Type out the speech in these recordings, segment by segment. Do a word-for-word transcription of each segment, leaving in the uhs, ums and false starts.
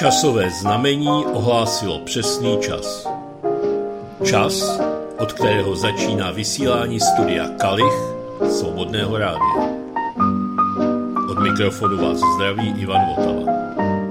Časové znamení ohlásilo přesný čas. Čas, od kterého začíná vysílání studia Kalich Svobodného rádia. Od mikrofonu vás zdraví Ivan Votava.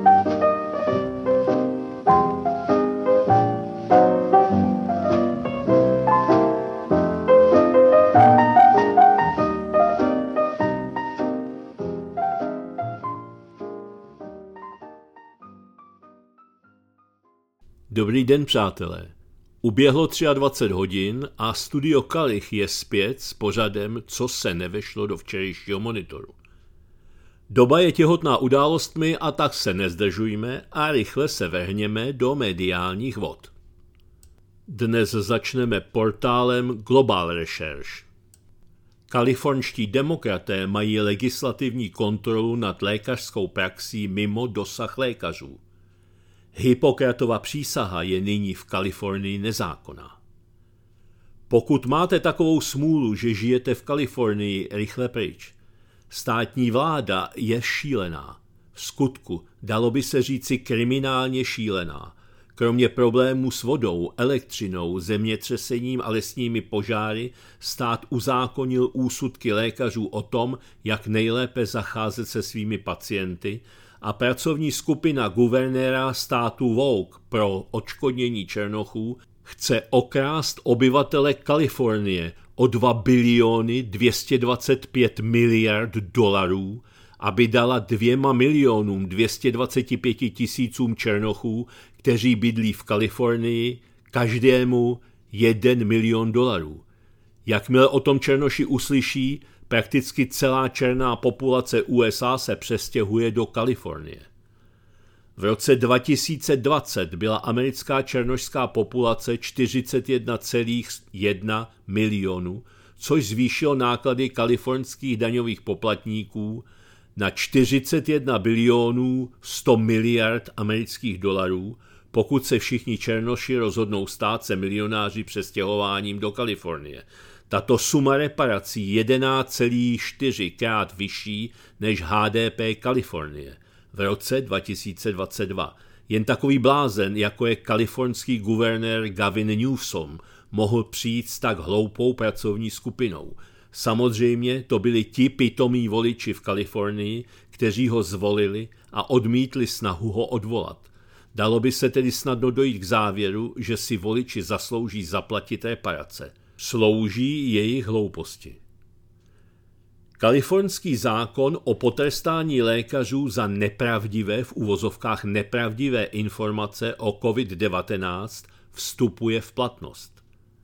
Dobrý den, přátelé. Uběhlo dvacet tři hodin a studio Kalich je zpět s pořadem, co se nevešlo do včerejšího monitoru. Doba je těhotná událostmi a tak se nezdržujme a rychle se vrhněme do mediálních vod. Dnes začneme portálem Global Research. Kalifornští demokraté mají legislativní kontrolu nad lékařskou praxí mimo dosah lékařů. Hippokratova přísaha je nyní v Kalifornii nezákonná. Pokud máte takovou smůlu, že žijete v Kalifornii, rychle pryč. Státní vláda je šílená. V skutku dalo by se říci kriminálně šílená. Kromě problémů s vodou, elektřinou, zemětřesením a lesními požáry stát uzákonil úsudky lékařů o tom, jak nejlépe zacházet se svými pacienty, a pracovní skupina guvernéra státu Woke pro odškodnění černochů chce okrást obyvatele Kalifornie o dva biliony dvě stě dvacet pět miliard dolarů, aby dala dvěma milionům dvě stě dvacet pět tisícům černochů, kteří bydlí v Kalifornii, každému jeden milion dolarů. Jakmile o tom černoši uslyší, prakticky celá černá populace U S A se přestěhuje do Kalifornie. V roce dva tisíce dvacet byla americká černošská populace čtyřicet jedna celá jedna milionu, což zvýšilo náklady kalifornských daňových poplatníků na čtyřicet jedna bilionů sto miliard amerických dolarů, pokud se všichni černoši rozhodnou stát se milionáři přestěhováním do Kalifornie. Tato suma reparací jedenáct celá čtyři krát vyšší než H D P Kalifornie v roce dva tisíce dvacet dva. Jen takový blázen, jako je kalifornský guvernér Gavin Newsom, mohl přijít s tak hloupou pracovní skupinou. Samozřejmě to byli ti pitomí voliči v Kalifornii, kteří ho zvolili a odmítli snahu ho odvolat. Dalo by se tedy snadno dojít k závěru, že si voliči zaslouží zaplatit reparace. Slouží jejich hlouposti. Kalifornský zákon o potrestání lékařů za nepravdivé, v uvozovkách nepravdivé informace o covid devatenáct vstupuje v platnost.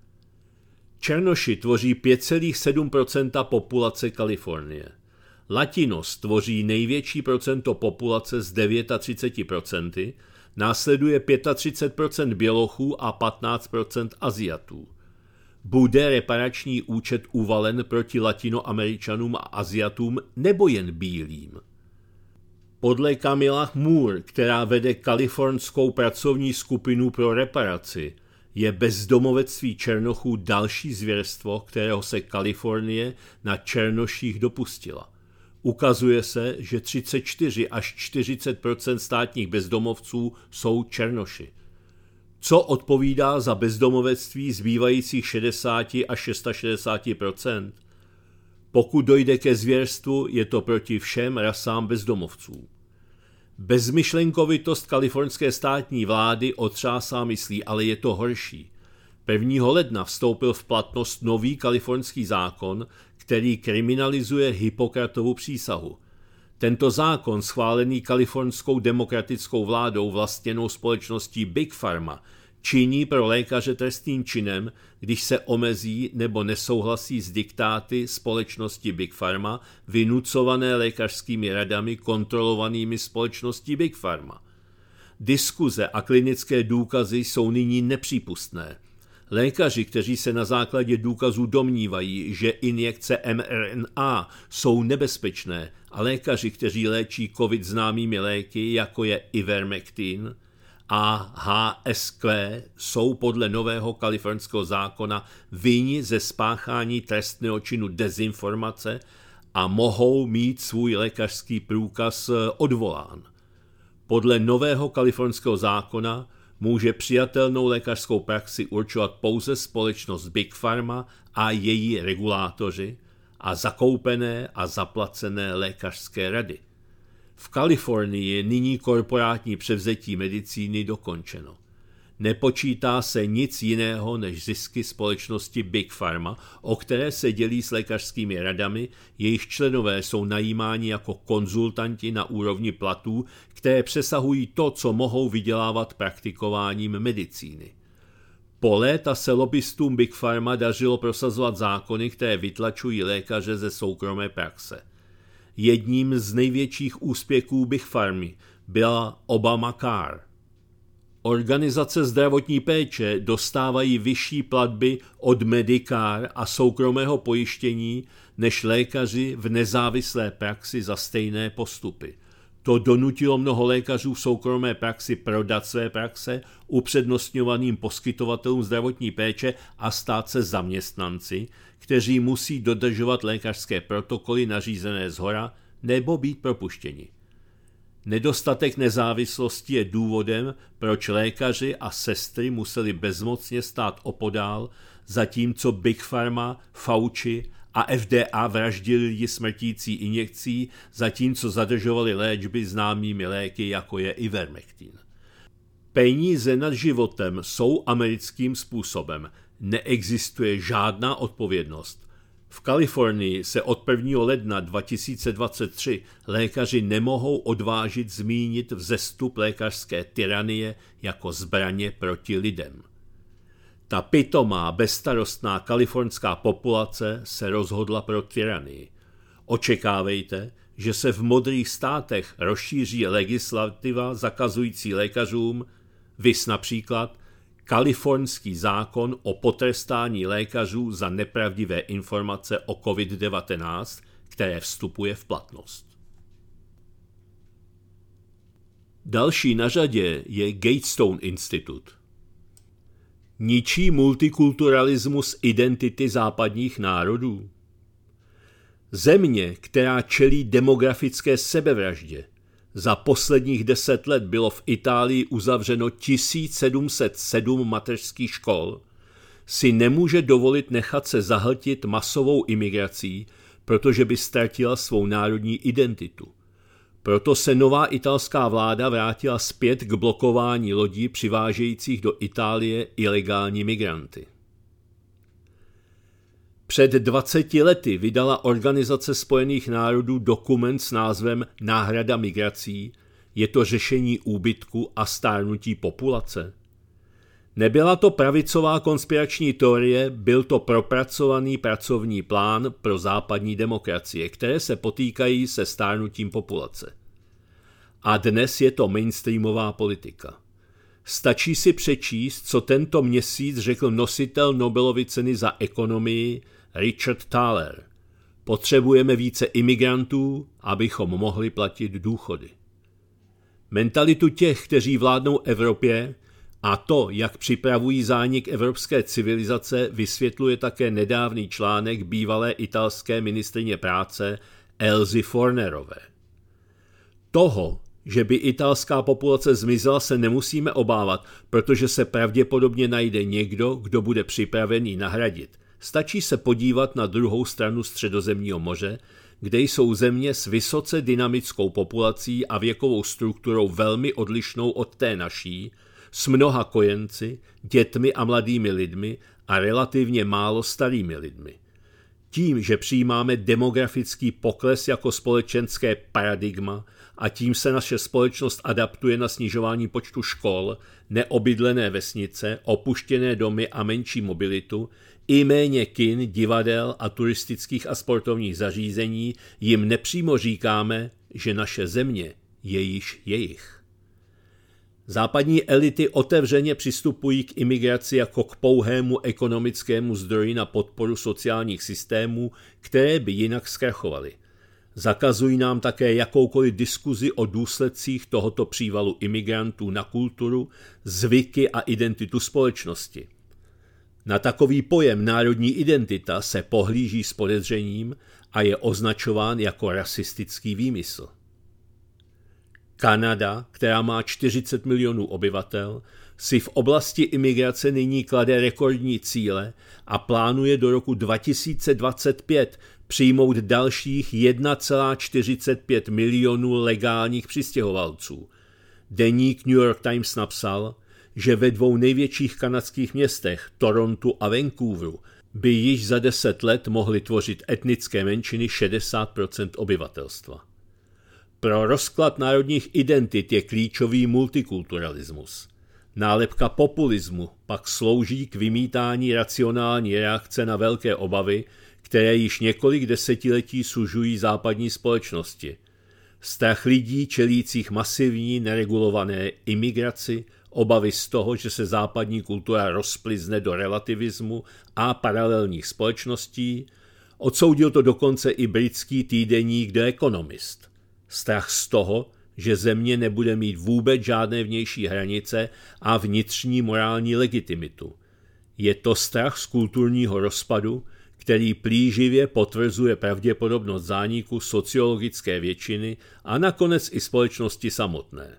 Černoši tvoří pět celá sedm procenta populace Kalifornie. Latinos tvoří největší procento populace s třicet devět procent, následuje třicet pět procent bělochů a patnáct procent Aziatů. Bude reparační účet uvalen proti latinoameričanům a Aziatům nebo jen bílým? Podle Camilla Moore, která vede kalifornskou pracovní skupinu pro reparaci, je bezdomovectví černochů další zvěrstvo, kterého se Kalifornie na černoších dopustila. Ukazuje se, že třicet čtyři až čtyřicet procent státních bezdomovců jsou černoši. Co odpovídá za bezdomovectví zbývajících šedesát až šedesát šest procent? Pokud dojde ke zvěrstvu, je to proti všem rasám bezdomovců. Bezmyšlenkovitost kalifornské státní vlády otřásá myslí, ale je to horší. prvního ledna vstoupil v platnost nový kalifornský zákon, který kriminalizuje Hippokratovu přísahu. Tento zákon, schválený kalifornskou demokratickou vládou vlastněnou společností Big Pharma, činí pro lékaře trestným činem, když se omezí nebo nesouhlasí s diktáty společnosti Big Pharma, vynucované lékařskými radami kontrolovanými společností Big Pharma. Diskuze a klinické důkazy jsou nyní nepřípustné. Lékaři, kteří se na základě důkazů domnívají, že injekce M R N A jsou nebezpečné, a lékaři, kteří léčí COVID známými léky, jako je Ivermectin a H S Q, jsou podle nového kalifornského zákona vinni ze spáchání trestného činu dezinformace a mohou mít svůj lékařský průkaz odvolán. Podle nového kalifornského zákona může přijatelnou lékařskou praxi určovat pouze společnost Big Pharma a její regulátoři a zakoupené a zaplacené lékařské rady. V Kalifornii je nyní korporátní převzetí medicíny dokončeno. Nepočítá se nic jiného než zisky společnosti Big Pharma, o které se dělí s lékařskými radami, jejich členové jsou najímáni jako konzultanti na úrovni platů, které přesahují to, co mohou vydělávat praktikováním medicíny. Po léta se lobbystům Big Pharma dařilo prosazovat zákony, které vytlačují lékaře ze soukromé praxe. Jedním z největších úspěchů Big Pharmy byla Obamacare. Organizace zdravotní péče dostávají vyšší platby od Medicare a soukromého pojištění než lékaři v nezávislé praxi za stejné postupy. To donutilo mnoho lékařů v soukromé praxi prodat své praxe upřednostňovaným poskytovatelům zdravotní péče a stát se zaměstnanci, kteří musí dodržovat lékařské protokoly nařízené shora nebo být propuštěni. Nedostatek nezávislosti je důvodem, proč lékaři a sestry museli bezmocně stát opodál, zatímco Big Pharma, Fauci a F D A vraždili lidi smrtící injekcí, zatímco zadržovali léčby známými léky, jako je Ivermectin. Peníze nad životem jsou americkým způsobem. Neexistuje žádná odpovědnost. V Kalifornii se od prvního ledna dva tisíce dvacet tři lékaři nemohou odvážit zmínit vzestup lékařské tyranie jako zbraně proti lidem. Ta pitomá, bezstarostná kalifornská populace se rozhodla pro tyranii. Očekávejte, že se v modrých státech rozšíří legislativa zakazující lékařům, viz například kalifornský zákon o potrestání lékařů za nepravdivé informace o covid devatenáct, které vstupuje v platnost. Další na řadě je Gatestone Institute. Ničí multikulturalismus identity západních národů? Země, která čelí demografické sebevraždě. Za posledních deset let bylo v Itálii uzavřeno tisíc sedm set sedm mateřských škol, si nemůže dovolit nechat se zahltit masovou imigrací, protože by ztratila svou národní identitu. Proto se nová italská vláda vrátila zpět k blokování lodí přivážejících do Itálie ilegální migranty. Před dvaceti lety vydala Organizace spojených národů dokument s názvem Náhrada migrací. Je to řešení úbytku a stárnutí populace? Nebyla to pravicová konspirační teorie, byl to propracovaný pracovní plán pro západní demokracie, které se potýkají se stárnutím populace. A dnes je to mainstreamová politika. Stačí si přečíst, co tento měsíc řekl nositel Nobelovy ceny za ekonomii Richard Thaler. Potřebujeme více imigrantů, abychom mohli platit důchody. Mentalitu těch, kteří vládnou Evropě, a to, jak připravují zánik evropské civilizace, vysvětluje také nedávný článek bývalé italské ministryně práce Elzy Fornerové. Toho, že by italská populace zmizela, se nemusíme obávat, protože se pravděpodobně najde někdo, kdo bude připravený nahradit. Stačí se podívat na druhou stranu Středozemního moře, kde jsou země s vysoce dynamickou populací a věkovou strukturou velmi odlišnou od té naší, s mnoha kojenci, dětmi a mladými lidmi a relativně málo starými lidmi. Tím, že přijímáme demografický pokles jako společenské paradigma a tím se naše společnost adaptuje na snižování počtu škol, neobydlené vesnice, opuštěné domy a menší mobilitu, i méně kin, divadel a turistických a sportovních zařízení, jim nepřímo říkáme, že naše země je již jejich. Západní elity otevřeně přistupují k imigraci jako k pouhému ekonomickému zdroji na podporu sociálních systémů, které by jinak zkrachovaly. Zakazují nám také jakoukoliv diskuzi o důsledcích tohoto přívalu imigrantů na kulturu, zvyky a identitu společnosti. Na takový pojem národní identita se pohlíží s podezřením a je označován jako rasistický výmysl. Kanada, která má čtyřicet milionů obyvatel, si v oblasti imigrace nyní klade rekordní cíle a plánuje do roku dva tisíce dvacet pět přijmout dalších jedna celá čtyřicet pět milionů legálních přistěhovalců. Deník New York Times napsal, že ve dvou největších kanadských městech, Torontu a Vancouveru, by již za deset let mohly tvořit etnické menšiny šedesát procent obyvatelstva. Pro rozklad národních identit je klíčový multikulturalismus. Nálepka populismu pak slouží k vymítání racionální reakce na velké obavy, které již několik desetiletí sužují západní společnosti. Strach lidí čelících masivní neregulované imigraci, obavy z toho, že se západní kultura rozplizne do relativismu a paralelních společností, odsoudil to dokonce i britský týdeník The Economist. Strach z toho, že země nebude mít vůbec žádné vnější hranice a vnitřní morální legitimitu. Je to strach z kulturního rozpadu, který plíživě potvrzuje pravděpodobnost zániku sociologické většiny a nakonec i společnosti samotné.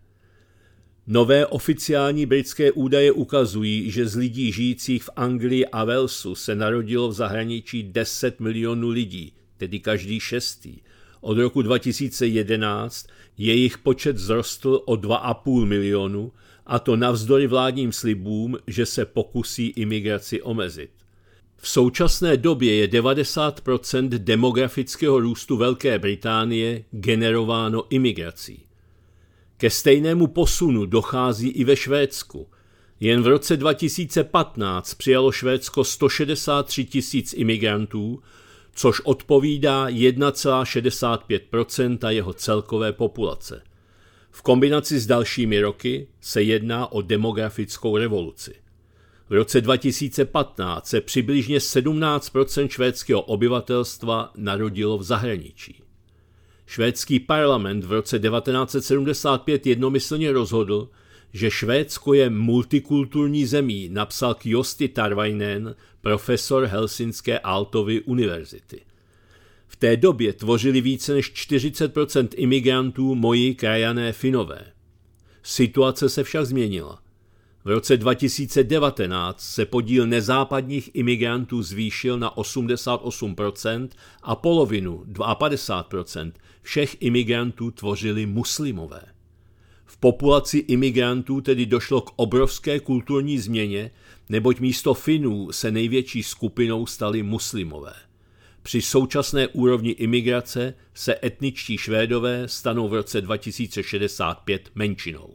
Nové oficiální britské údaje ukazují, že z lidí žijících v Anglii a Walesu se narodilo v zahraničí deset milionů lidí, tedy každý šestý. Od roku dva tisíce jedenáct jejich počet vzrostl o dva a půl milionu, a to navzdory vládním slibům, že se pokusí imigraci omezit. V současné době je devadesát procent demografického růstu Velké Británie generováno imigrací. Ke stejnému posunu dochází i ve Švédsku. Jen v roce dva tisíce patnáct přijalo Švédsko sto šedesát tři tisíc imigrantů, což odpovídá jedna celá šedesát pět procenta jeho celkové populace. V kombinaci s dalšími roky se jedná o demografickou revoluci. V roce dva tisíce patnáct se přibližně sedmnáct procent švédského obyvatelstva narodilo v zahraničí. Švédský parlament v roce devatenáct set sedmdesát pět jednomyslně rozhodl, že Švédsko je multikulturní zemí, napsal Kyösti Tarvainen, profesor Helsinské Aaltovy univerzity. V té době tvořili více než čtyřicet procent imigrantů moji krajané Finové. Situace se však změnila. V roce dva tisíce devatenáct se podíl nezápadních imigrantů zvýšil na osmdesát osm procent a polovinu, padesát dva procent, všech imigrantů tvořili muslimové. V populaci imigrantů tedy došlo k obrovské kulturní změně, neboť místo Finů se největší skupinou stali muslimové. Při současné úrovni imigrace se etničtí Švédové stanou v roce dva tisíce šedesát pět menšinou.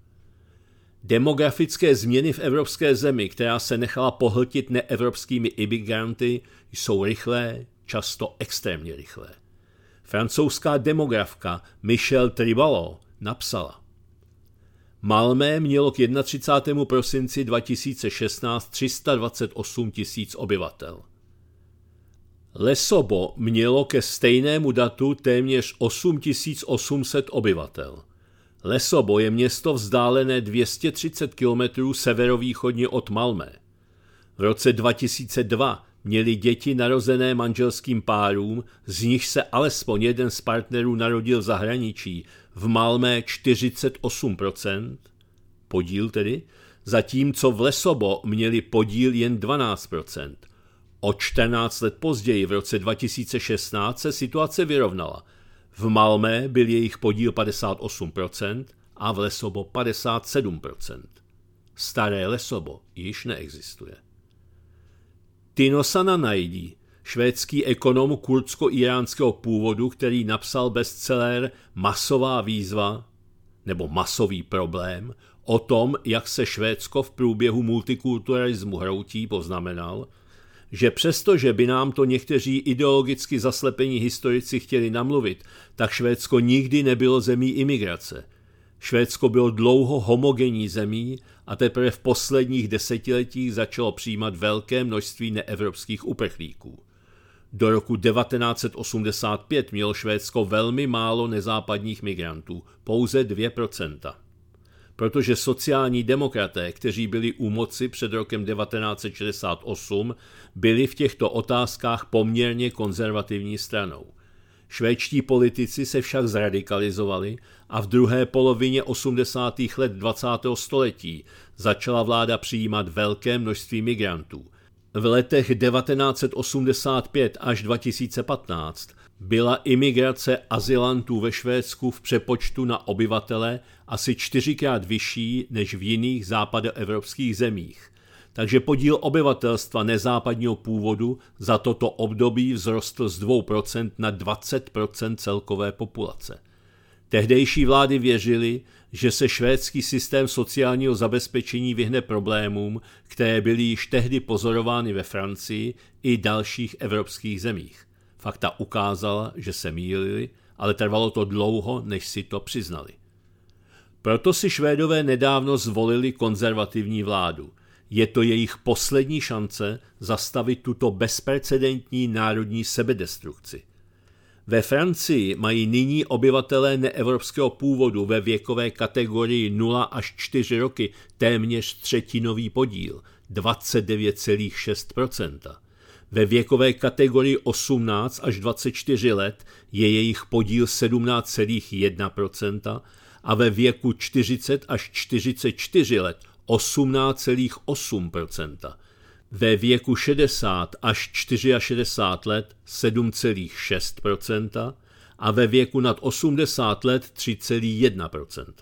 Demografické změny v evropské zemi, která se nechala pohltit neevropskými imigranty, jsou rychlé, často extrémně rychlé. Francouzská demografka Michelle Tribalo napsala: Malmö mělo k třicátému prvnímu prosinci dva tisíce šestnáct tři sta dvacet osm tisíc obyvatel. Lesobo mělo ke stejnému datu téměř osm tisíc osm set obyvatel. Lesobo je město vzdálené dvě stě třicet kilometrů severovýchodně od Malmö. V roce dva tisíce dva měli děti narozené manželským párům, z nich se alespoň jeden z partnerů narodil v zahraničí, v Malmö čtyřicet osm procent, podíl tedy, zatímco v Lesobo měli podíl jen dvanáct procent. O čtrnáct let později, v roce dva tisíce šestnáct, se situace vyrovnala. V Malmö byl jejich podíl padesát osm procent a v Lesobo padesát sedm procent. Staré Lesobo již neexistuje. Tino Sananaidi, švédský ekonom kurdsko-iránského původu, který napsal bestseller Masová výzva nebo Masový problém o tom, jak se Švédsko v průběhu multikulturalismu hroutí, poznamenal, že přestože by nám to někteří ideologicky zaslepení historici chtěli namluvit, tak Švédsko nikdy nebylo zemí imigrace. Švédsko bylo dlouho homogenní zemí a teprve v posledních desetiletích začalo přijímat velké množství neevropských uprchlíků. Do roku devatenáct set osmdesát pět mělo Švédsko velmi málo nezápadních migrantů, pouze dvě procenta. Protože sociální demokraté, kteří byli u moci před rokem devatenáct set šedesát osm, byli v těchto otázkách poměrně konzervativní stranou. Švédští politici se však zradikalizovali a v druhé polovině osmdesátých let dvacátého století začala vláda přijímat velké množství migrantů. V letech devatenáct set osmdesát pět až dva tisíce patnáct byla imigrace azylantů ve Švédsku v přepočtu na obyvatele asi čtyřikrát vyšší než v jiných západoevropských zemích. Takže podíl obyvatelstva nezápadního původu za toto období vzrostl z dvou procent na dvacet procent celkové populace. Tehdejší vlády věřily, že se švédský systém sociálního zabezpečení vyhne problémům, které byly již tehdy pozorovány ve Francii i dalších evropských zemích. Fakta ukázala, že se mýlili, ale trvalo to dlouho, než si to přiznali. Proto si Švédové nedávno zvolili konzervativní vládu. Je to jejich poslední šance zastavit tuto bezprecedentní národní sebedestrukci. Ve Francii mají nyní obyvatelé neevropského původu ve věkové kategorii nula až čtyři roky téměř třetinový podíl, dvacet devět celá šest procenta. Ve věkové kategorii osmnáct až dvacet čtyři let je jejich podíl sedmnáct celá jedna procenta a ve věku čtyřicet až čtyřicet čtyři let osmnáct celá osm procenta. Ve věku šedesát až šedesát čtyři let sedm celá šest procenta a ve věku nad osmdesát let tři celá jedna procenta.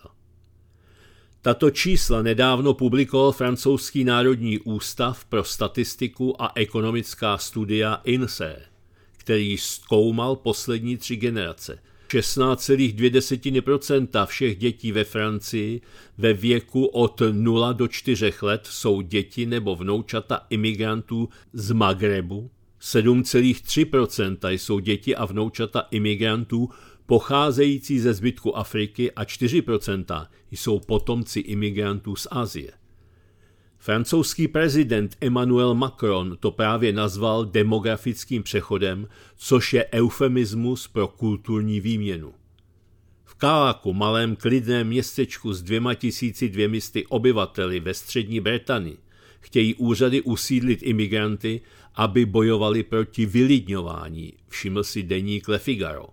Tato čísla nedávno publikoval francouzský národní ústav pro statistiku a ekonomická studia I N S E E, který zkoumal poslední tři generace. šestnáct celá dvě procenta všech dětí ve Francii ve věku od nula do čtyř let jsou děti nebo vnoučata imigrantů z Magrebu, sedm celá tři procenta jsou děti a vnoučata imigrantů pocházející ze zbytku Afriky a čtyři procenta jsou potomci imigrantů z Asie. Francouzský prezident Emmanuel Macron to právě nazval demografickým přechodem, což je eufemismus pro kulturní výměnu. V Calacu, malém klidném městečku s dvěma tisíci dvěma sty obyvateli ve střední Británii, chtějí úřady usídlit imigranty, aby bojovali proti vylidňování, všiml si deník Le Figaro.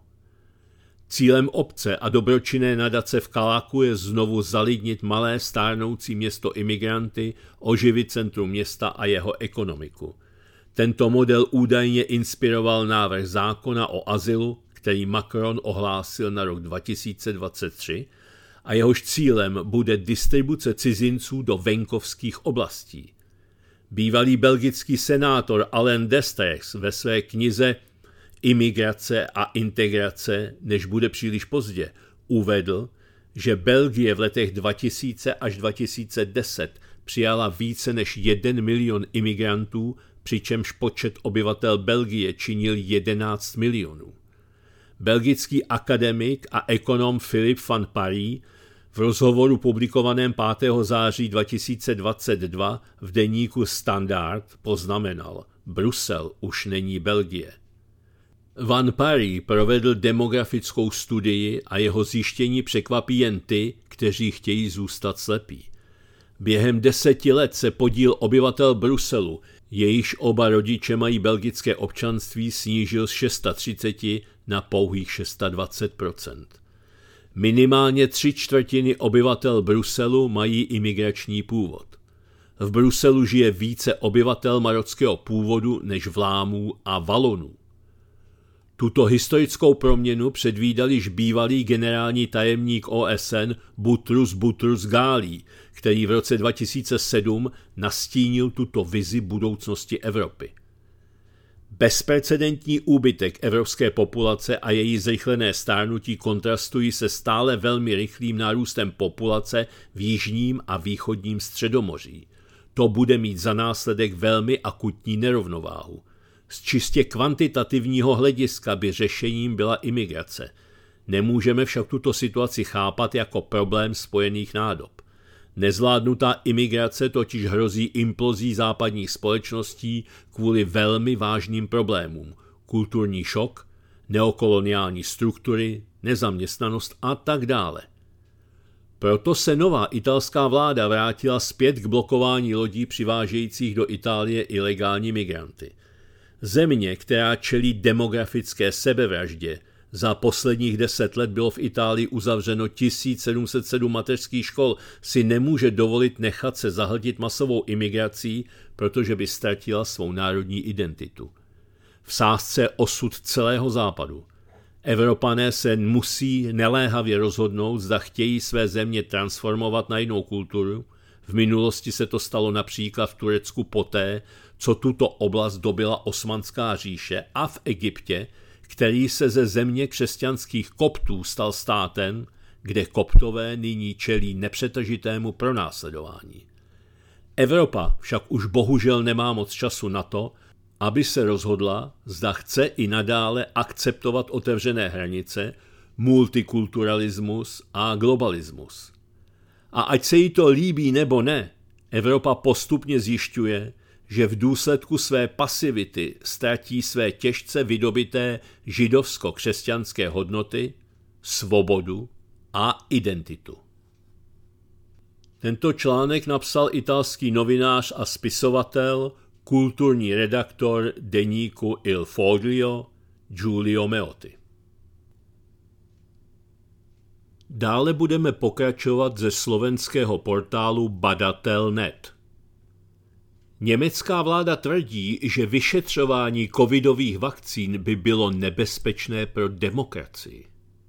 Cílem obce a dobročinné nadace v Calacu je znovu zalidnit malé stárnoucí město imigranty, oživit centrum města a jeho ekonomiku. Tento model údajně inspiroval návrh zákona o azylu, který Macron ohlásil na rok dva tisíce dvacet tři a jehož cílem bude distribuce cizinců do venkovských oblastí. Bývalý belgický senátor Alain Destreix ve své knize Imigrace a integrace, než bude příliš pozdě, uvedl, že Belgie v letech dva tisíce až dva tisíce deset přijala více než jeden milion imigrantů, přičemž počet obyvatel Belgie činil jedenáct milionů. Belgický akademik a ekonom Philippe van Parijs v rozhovoru publikovaném pátého září dva tisíce dvacet dva v deníku Standard poznamenal: Brusel už není Belgie. Van Parijs provedl demografickou studii a jeho zjištění překvapí jen ty, kteří chtějí zůstat slepí. Během deseti let se podíl obyvatel Bruselu, jejichž oba rodiče mají belgické občanství, snížil z třicet šest na pouhých dvacet šest procent. Minimálně tři čtvrtiny obyvatel Bruselu mají imigrační původ. V Bruselu žije více obyvatel marockého původu než Vlámů a Valonů. Tuto historickou proměnu předvídal již bývalý generální tajemník O S N Boutros Boutros Ghali, který v roce dva tisíce sedm nastínil tuto vizi budoucnosti Evropy. Bezprecedentní úbytek evropské populace a její zrychlené stárnutí kontrastují se stále velmi rychlým nárůstem populace v jižním a východním Středomoří. To bude mít za následek velmi akutní nerovnováhu. Z čistě kvantitativního hlediska by řešením byla imigrace. Nemůžeme však tuto situaci chápat jako problém spojených nádob. Nezvládnutá imigrace totiž hrozí implozí západních společností kvůli velmi vážným problémům. Kulturní šok, neokoloniální struktury, nezaměstnanost a tak dále. Proto se nová italská vláda vrátila zpět k blokování lodí přivážejících do Itálie ilegální migranty. Země, která čelí demografické sebevraždě, Za posledních deset let bylo v Itálii uzavřeno tisíc sedm set sedm mateřských škol, si nemůže dovolit nechat se zahltit masovou imigrací, protože by ztratila svou národní identitu. V sázce osud celého západu. Evropané se musí neléhavě rozhodnout, zda chtějí své země transformovat na jinou kulturu. V minulosti se to stalo například v Turecku poté, co tuto oblast dobyla Osmanská říše, a v Egyptě, který se ze země křesťanských koptů stal státem, kde koptové nyní čelí nepřetažitému pronásledování. Evropa však už bohužel nemá moc času na to, aby se rozhodla, zda chce i nadále akceptovat otevřené hranice, multikulturalismus a globalismus. A ať se jí to líbí nebo ne, Evropa postupně zjišťuje, že v důsledku své pasivity ztratí své těžce vydobité židovsko-křesťanské hodnoty, svobodu a identitu. Tento článek napsal italský novinář a spisovatel, kulturní redaktor deníku Il Foglio Giulio Meotti. Dále budeme pokračovat ze slovenského portálu Badatel tečka net. Německá vláda tvrdí, že vyšetřování covidových vakcín by bylo nebezpečné pro demokracii.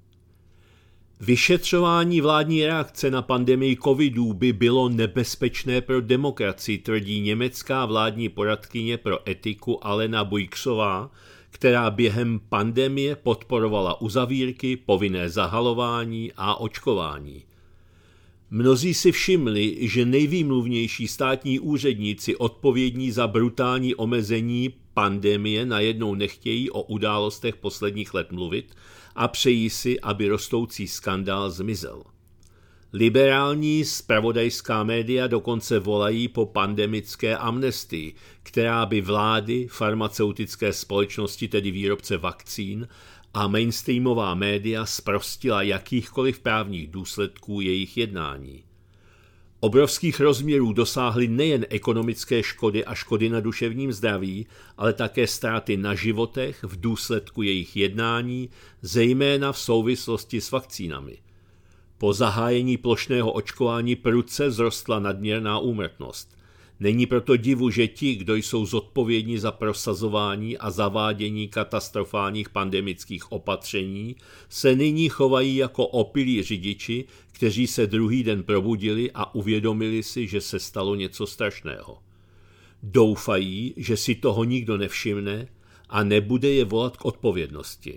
Vyšetřování vládní reakce na pandemii covidů by bylo nebezpečné pro demokracii, tvrdí německá vládní poradkyně pro etiku Alena Buixová, která během pandemie podporovala uzavírky, povinné zahalování a očkování. Mnozí si všimli, že nejvýmluvnější státní úředníci odpovědní za brutální omezení pandemie najednou nechtějí o událostech posledních let mluvit a přejí si, aby rostoucí skandál zmizel. Liberální zpravodajská média dokonce volají po pandemické amnestii, která by vlády, farmaceutické společnosti, tedy výrobce vakcín, a mainstreamová média zprostila jakýchkoliv právních důsledků jejich jednání. Obrovských rozměrů dosáhly nejen ekonomické škody a škody na duševním zdraví, ale také ztráty na životech v důsledku jejich jednání, zejména v souvislosti s vakcínami. Po zahájení plošného očkování prudce vzrostla nadměrná úmrtnost. Není proto divu, že ti, kdo jsou zodpovědní za prosazování a zavádění katastrofálních pandemických opatření, se nyní chovají jako opilí řidiči, kteří se druhý den probudili a uvědomili si, že se stalo něco strašného. Doufají, že si toho nikdo nevšimne a nebude je volat k odpovědnosti.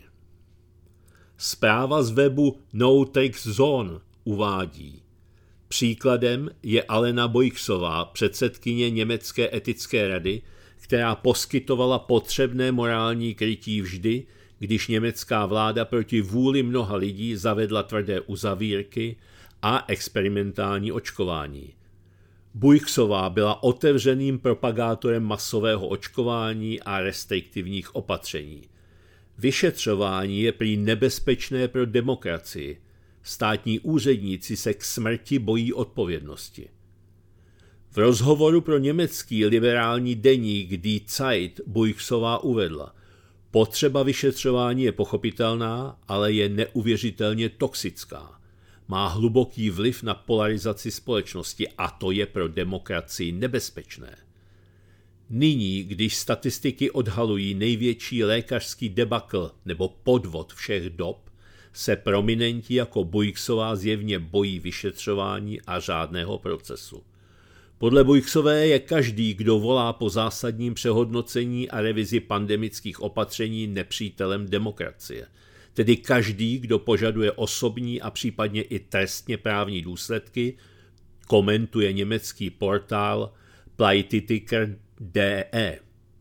Zpráva z webu No Tax Zone uvádí: příkladem je Alena Buixová, předsedkyně Německé etické rady, která poskytovala potřebné morální krytí vždy, když německá vláda proti vůli mnoha lidí zavedla tvrdé uzavírky a experimentální očkování. Buixová byla otevřeným propagátorem masového očkování a restriktivních opatření. Vyšetřování je prý nebezpečné pro demokracii. Státní úředníci se k smrti bojí odpovědnosti. V rozhovoru pro německý liberální deník Die Zeit Buixová uvedla: potřeba vyšetřování je pochopitelná, ale je neuvěřitelně toxická. Má hluboký vliv na polarizaci společnosti a to je pro demokracii nebezpečné. Nyní, když statistiky odhalují největší lékařský debakl nebo podvod všech dob, se prominenti jako Buixová zjevně bojí vyšetřování a řádného procesu. Podle Buixové je každý, kdo volá po zásadním přehodnocení a revizi pandemických opatření, nepřítelem demokracie. Tedy každý, kdo požaduje osobní a případně i trestně právní důsledky, komentuje německý portál Politiker tečka de.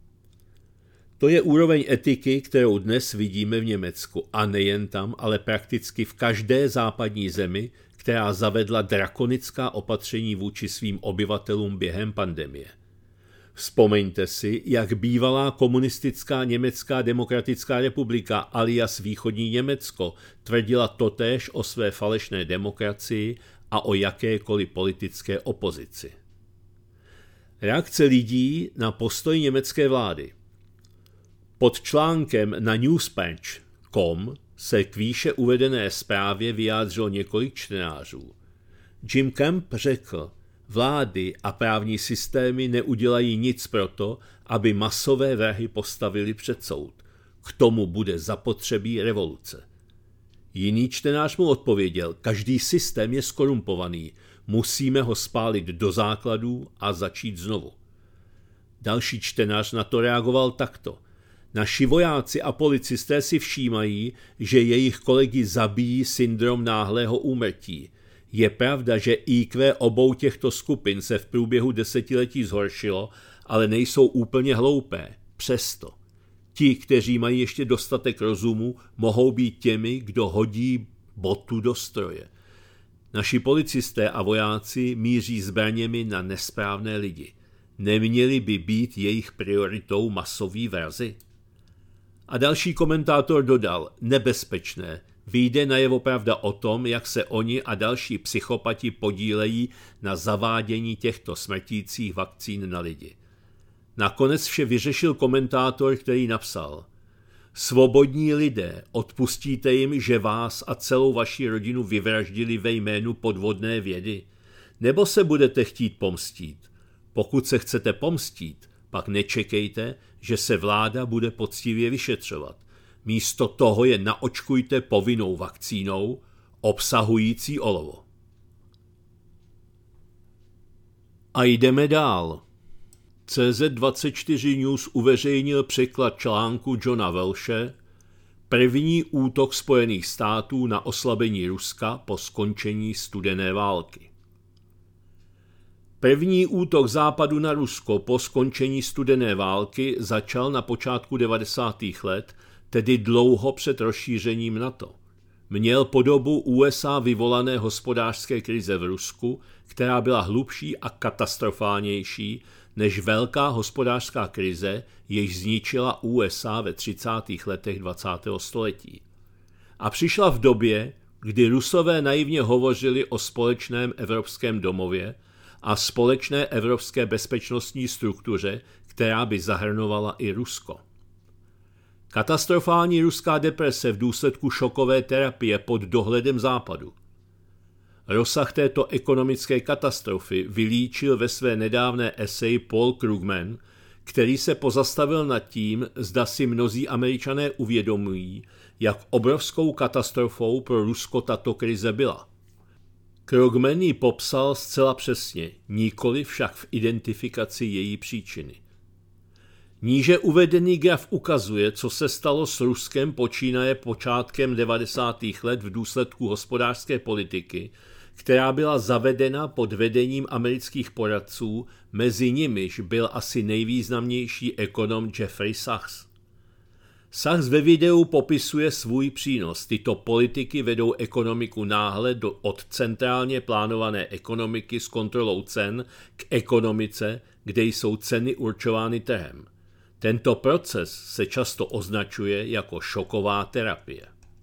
To je úroveň etiky, kterou dnes vidíme v Německu, a nejen tam, ale prakticky v každé západní zemi, která zavedla drakonická opatření vůči svým obyvatelům během pandemie. Vzpomeňte si, jak bývalá komunistická Německá demokratická republika alias východní Německo tvrdila totéž o své falešné demokracii a o jakékoliv politické opozici. Reakce lidí na postoj německé vlády. Pod článkem na newspatch tečka com se k výše uvedené zprávě vyjádřilo několik čtenářů. Jim Camp řekl, vlády a právní systémy neudělají nic proto, aby masové vrahy postavili před soud. K tomu bude zapotřebí revoluce. Jiný čtenář mu odpověděl, každý systém je skorumpovaný, musíme ho spálit do základů a začít znovu. Další čtenář na to reagoval takto. Naši vojáci a policisté si všímají, že jejich kolegy zabíjí syndrom náhlého úmrtí. Je pravda, že í kvé obou těchto skupin se v průběhu desetiletí zhoršilo, ale nejsou úplně hloupé. Přesto. Ti, kteří mají ještě dostatek rozumu, mohou být těmi, kdo hodí botu do stroje. Naši policisté a vojáci míří zbraněmi na nesprávné lidi. Neměli by být jejich prioritou masoví vrazi? A další komentátor dodal, nebezpečné, vyjde najevo pravda o tom, jak se oni a další psychopati podílejí na zavádění těchto smrtících vakcín na lidi. Nakonec vše vyřešil komentátor, který napsal, svobodní lidé, odpustíte jim, že vás a celou vaši rodinu vyvraždili ve jménu podvodné vědy? Nebo se budete chtít pomstít? Pokud se chcete pomstít, pak nečekejte, že se vláda bude poctivě vyšetřovat. Místo toho je naočkujte povinnou vakcínou obsahující olovo. A jdeme dál. C Z dvacet čtyři News uveřejnil překlad článku Johna Welshe První útok Spojených států na oslabení Ruska po skončení studené války. První útok Západu na Rusko po skončení studené války začal na počátku devadesátých let, tedy dlouho před rozšířením NATO. Měl podobu U S A vyvolané hospodářské krize v Rusku, která byla hlubší a katastrofálnější než velká hospodářská krize, jež zničila U S A ve třicátých letech dvacátého století. A přišla v době, kdy Rusové naivně hovořili o společném evropském domově a společné evropské bezpečnostní struktuře, která by zahrnovala i Rusko. Katastrofální ruská deprese v důsledku šokové terapie pod dohledem Západu. Rozsah této ekonomické katastrofy vylíčil ve své nedávné eseji Paul Krugman, který se pozastavil nad tím, zda si mnozí Američané uvědomují, jak obrovskou katastrofou pro Rusko tato krize byla. Krugman ji popsal zcela přesně, nikoli však v identifikaci její příčiny. Níže uvedený graf ukazuje, co se stalo s Ruskem počínaje počátkem devadesátých let v důsledku hospodářské politiky, která byla zavedena pod vedením amerických poradců, mezi nimiž byl asi nejvýznamnější ekonom Jeffrey Sachs. Sachs ve videu popisuje svůj přínos. Tyto politiky vedou ekonomiku náhle do, od centrálně plánované ekonomiky s kontrolou cen k ekonomice, kde jsou ceny určovány trhem. Tento proces se často označuje jako šoková terapie.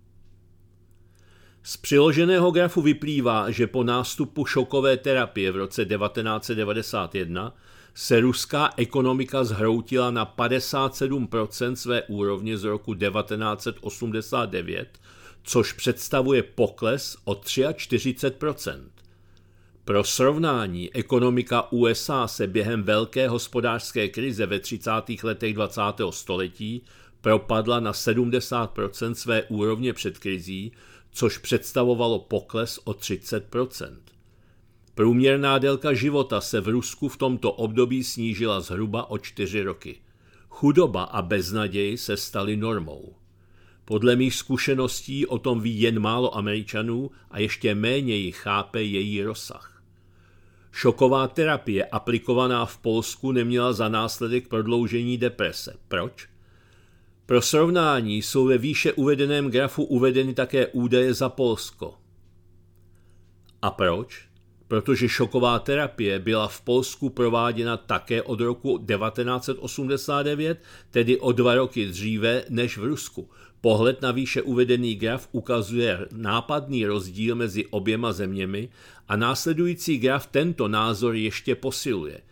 Z přiloženého grafu vyplývá, že po nástupu šokové terapie v roce devatenáct set devadesát jedna se ruská ekonomika zhroutila na padesát sedm procent své úrovně z roku devatenáct set osmdesát devět, což představuje pokles o čtyřicet tři procent. Pro srovnání, ekonomika U S A se během velké hospodářské krize ve třicátých letech dvacátého století propadla na sedmdesát procent své úrovně před krizí, což představovalo pokles o třicet procent. Průměrná délka života se v Rusku v tomto období snížila zhruba o čtyři roky. Chudoba a beznaděj se staly normou. Podle mých zkušeností o tom ví jen málo Američanů a ještě méně jich chápe její rozsah. Šoková terapie aplikovaná v Polsku neměla za následek prodloužení deprese. Proč? Pro srovnání jsou ve výše uvedeném grafu uvedeny také údaje za Polsko. A proč? Protože šoková terapie byla v Polsku prováděna také od roku devatenáct set osmdesát devět, tedy o dva roky dříve než v Rusku. Pohled na výše uvedený graf ukazuje nápadný rozdíl mezi oběma zeměmi a následující graf tento názor ještě posiluje.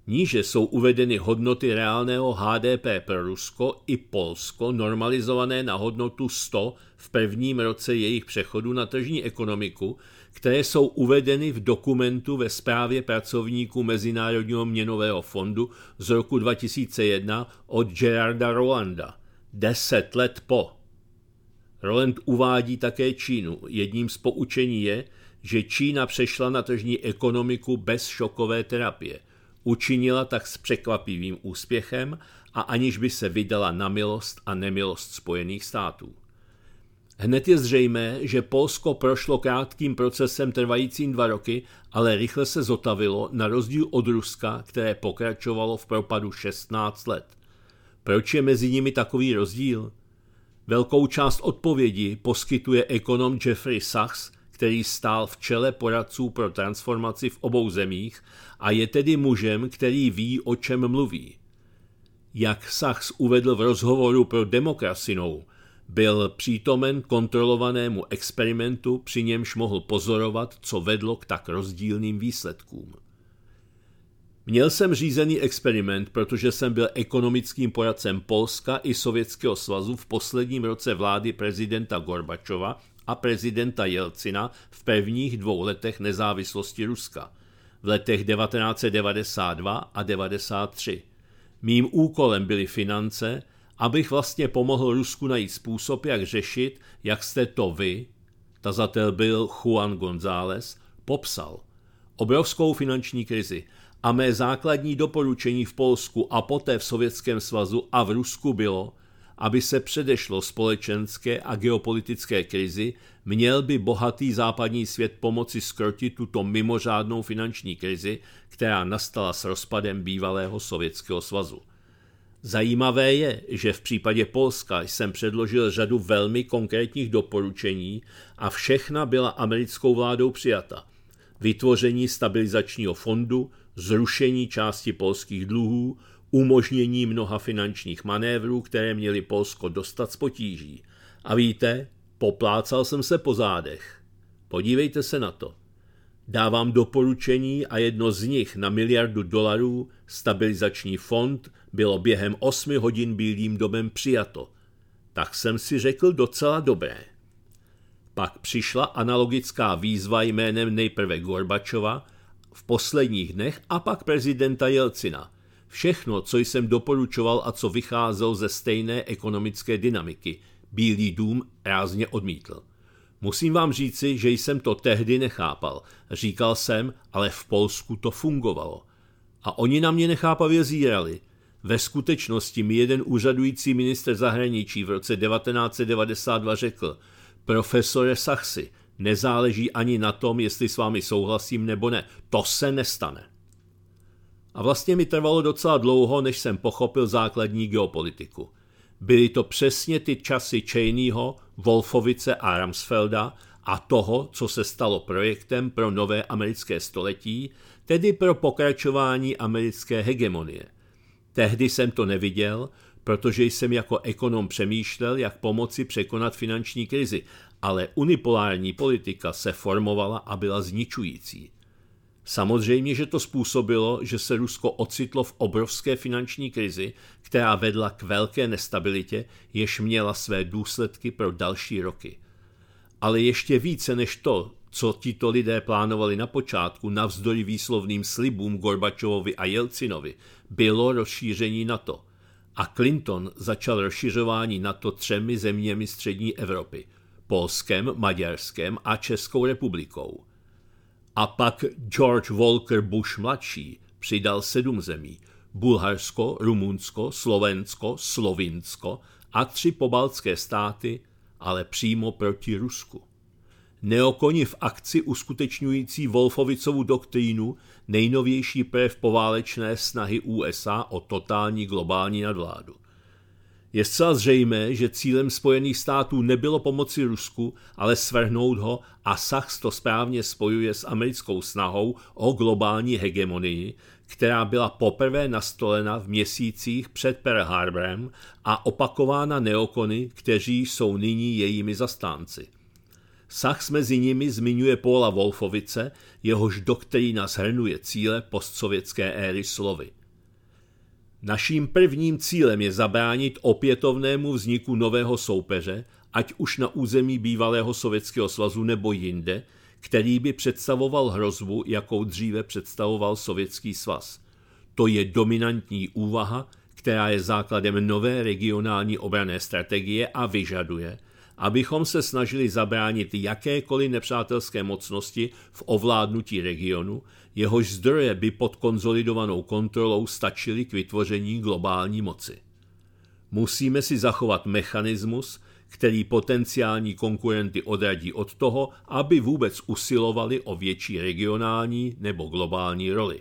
Níže jsou uvedeny hodnoty reálného H D P pro Rusko i Polsko normalizované na hodnotu sto v prvním roce jejich přechodu na tržní ekonomiku, které jsou uvedeny v dokumentu ve zprávě pracovníků Mezinárodního měnového fondu z roku dva tisíce jedna od Gerarda Rolanda. Deset let po. Roland uvádí také Čínu. Jedním z poučení je, že Čína přešla na tržní ekonomiku bez šokové terapie. Učinila tak s překvapivým úspěchem a aniž by se vydala na milost a nemilost Spojených států. Hned je zřejmé, že Polsko prošlo krátkým procesem trvajícím dva roky, ale rychle se zotavilo na rozdíl od Ruska, které pokračovalo v propadu šestnáct let. Proč je mezi nimi takový rozdíl? Velkou část odpovědi poskytuje ekonom Jeffrey Sachs, který stál v čele poradců pro transformaci v obou zemích a je tedy mužem, který ví, o čem mluví. Jak Sachs uvedl v rozhovoru pro Democracy Now, byl přítomen kontrolovanému experimentu, při němž mohl pozorovat, co vedlo k tak rozdílným výsledkům. Měl jsem řízený experiment, protože jsem byl ekonomickým poradcem Polska i Sovětského svazu v posledním roce vlády prezidenta Gorbačova a prezidenta Jelcina v prvních dvou letech nezávislosti Ruska, v letech devatenáct set devadesát dva a devadesát tři. Mým úkolem byly finance, abych vlastně pomohl Rusku najít způsob, jak řešit, jak jste to vy, tazatel byl Juan González, popsal. Obrovskou finanční krizi a mé základní doporučení v Polsku a poté v Sovětském svazu a v Rusku bylo, aby se předešlo společenské a geopolitické krizi, měl by bohatý západní svět pomoci zkrotit tuto mimořádnou finanční krizi, která nastala s rozpadem bývalého Sovětského svazu. Zajímavé je, že v případě Polska jsem předložil řadu velmi konkrétních doporučení a všechna byla americkou vládou přijata. Vytvoření stabilizačního fondu, zrušení části polských dluhů, umožnění mnoha finančních manévrů, které měly Polsko dostat z potíží. A víte, poplácal jsem se po zádech. Podívejte se na to. Dávám doporučení a jedno z nich na miliardu dolarů, stabilizační fond, bylo během osmi hodin Bílým domem přijato. Tak jsem si řekl docela dobré. Pak přišla analogická výzva jménem nejprve Gorbačova, v posledních dnech a pak prezidenta Jelcina. Všechno, co jsem doporučoval a co vycházelo ze stejné ekonomické dynamiky, Bílý dům rázně odmítl. Musím vám říci, že jsem to tehdy nechápal. Říkal jsem, ale v Polsku to fungovalo. A oni na mě nechápavě zírali. Ve skutečnosti mi jeden úřadující ministr zahraničí v roce devatenáct set devadesát dva řekl: profesore Sachsi, nezáleží ani na tom, jestli s vámi souhlasím nebo ne. To se nestane. A vlastně mi trvalo docela dlouho, než jsem pochopil základní geopolitiku. Byly to přesně ty časy Cheneyho, Wolfovice a Rumsfelda a toho, co se stalo projektem pro nové americké století, tedy pro pokračování americké hegemonie. Tehdy jsem to neviděl, protože jsem jako ekonom přemýšlel, jak pomoci překonat finanční krizi, ale unipolární politika se formovala a byla zničující. Samozřejmě, že to způsobilo, že se Rusko ocitlo v obrovské finanční krizi, která vedla k velké nestabilitě, jež měla své důsledky pro další roky. Ale ještě více než to, co tito lidé plánovali na počátku navzdory výslovným slibům Gorbačovovi a Jelcinovi, bylo rozšíření NATO. A Clinton začal rozšiřování NATO třemi zeměmi střední Evropy, Polskem, Maďarskem a Českou republikou. A pak George Walker Bush mladší přidal sedm zemí, Bulharsko, Rumunsko, Slovensko, Slovinsko a tři pobaltské státy, ale přímo proti Rusku. Neokoni v akci uskutečňující Wolfovicovu doktrínu, nejnovější projev poválečné snahy U S A o totální globální nadvládu. Je zcela zřejmé, že cílem Spojených států nebylo pomoci Rusku, ale svrhnout ho a Sachs to správně spojuje s americkou snahou o globální hegemonii, která byla poprvé nastolena v měsících před Pearl Harborem a opakována neokony, kteří jsou nyní jejími zastánci. Sachs mezi nimi zmiňuje Paula Wolfovice, jehož doktrína shrnuje cíle postsovětské éry slovy. Naším prvním cílem je zabránit opětovnému vzniku nového soupeře, ať už na území bývalého Sovětského svazu nebo jinde, který by představoval hrozbu, jakou dříve představoval Sovětský svaz. To je dominantní úvaha, která je základem nové regionální obranné strategie a vyžaduje, abychom se snažili zabránit jakékoliv nepřátelské mocnosti v ovládnutí regionu, jehož zdroje by pod konsolidovanou kontrolou stačily k vytvoření globální moci. Musíme si zachovat mechanismus, který potenciální konkurenty odradí od toho, aby vůbec usilovali o větší regionální nebo globální roli.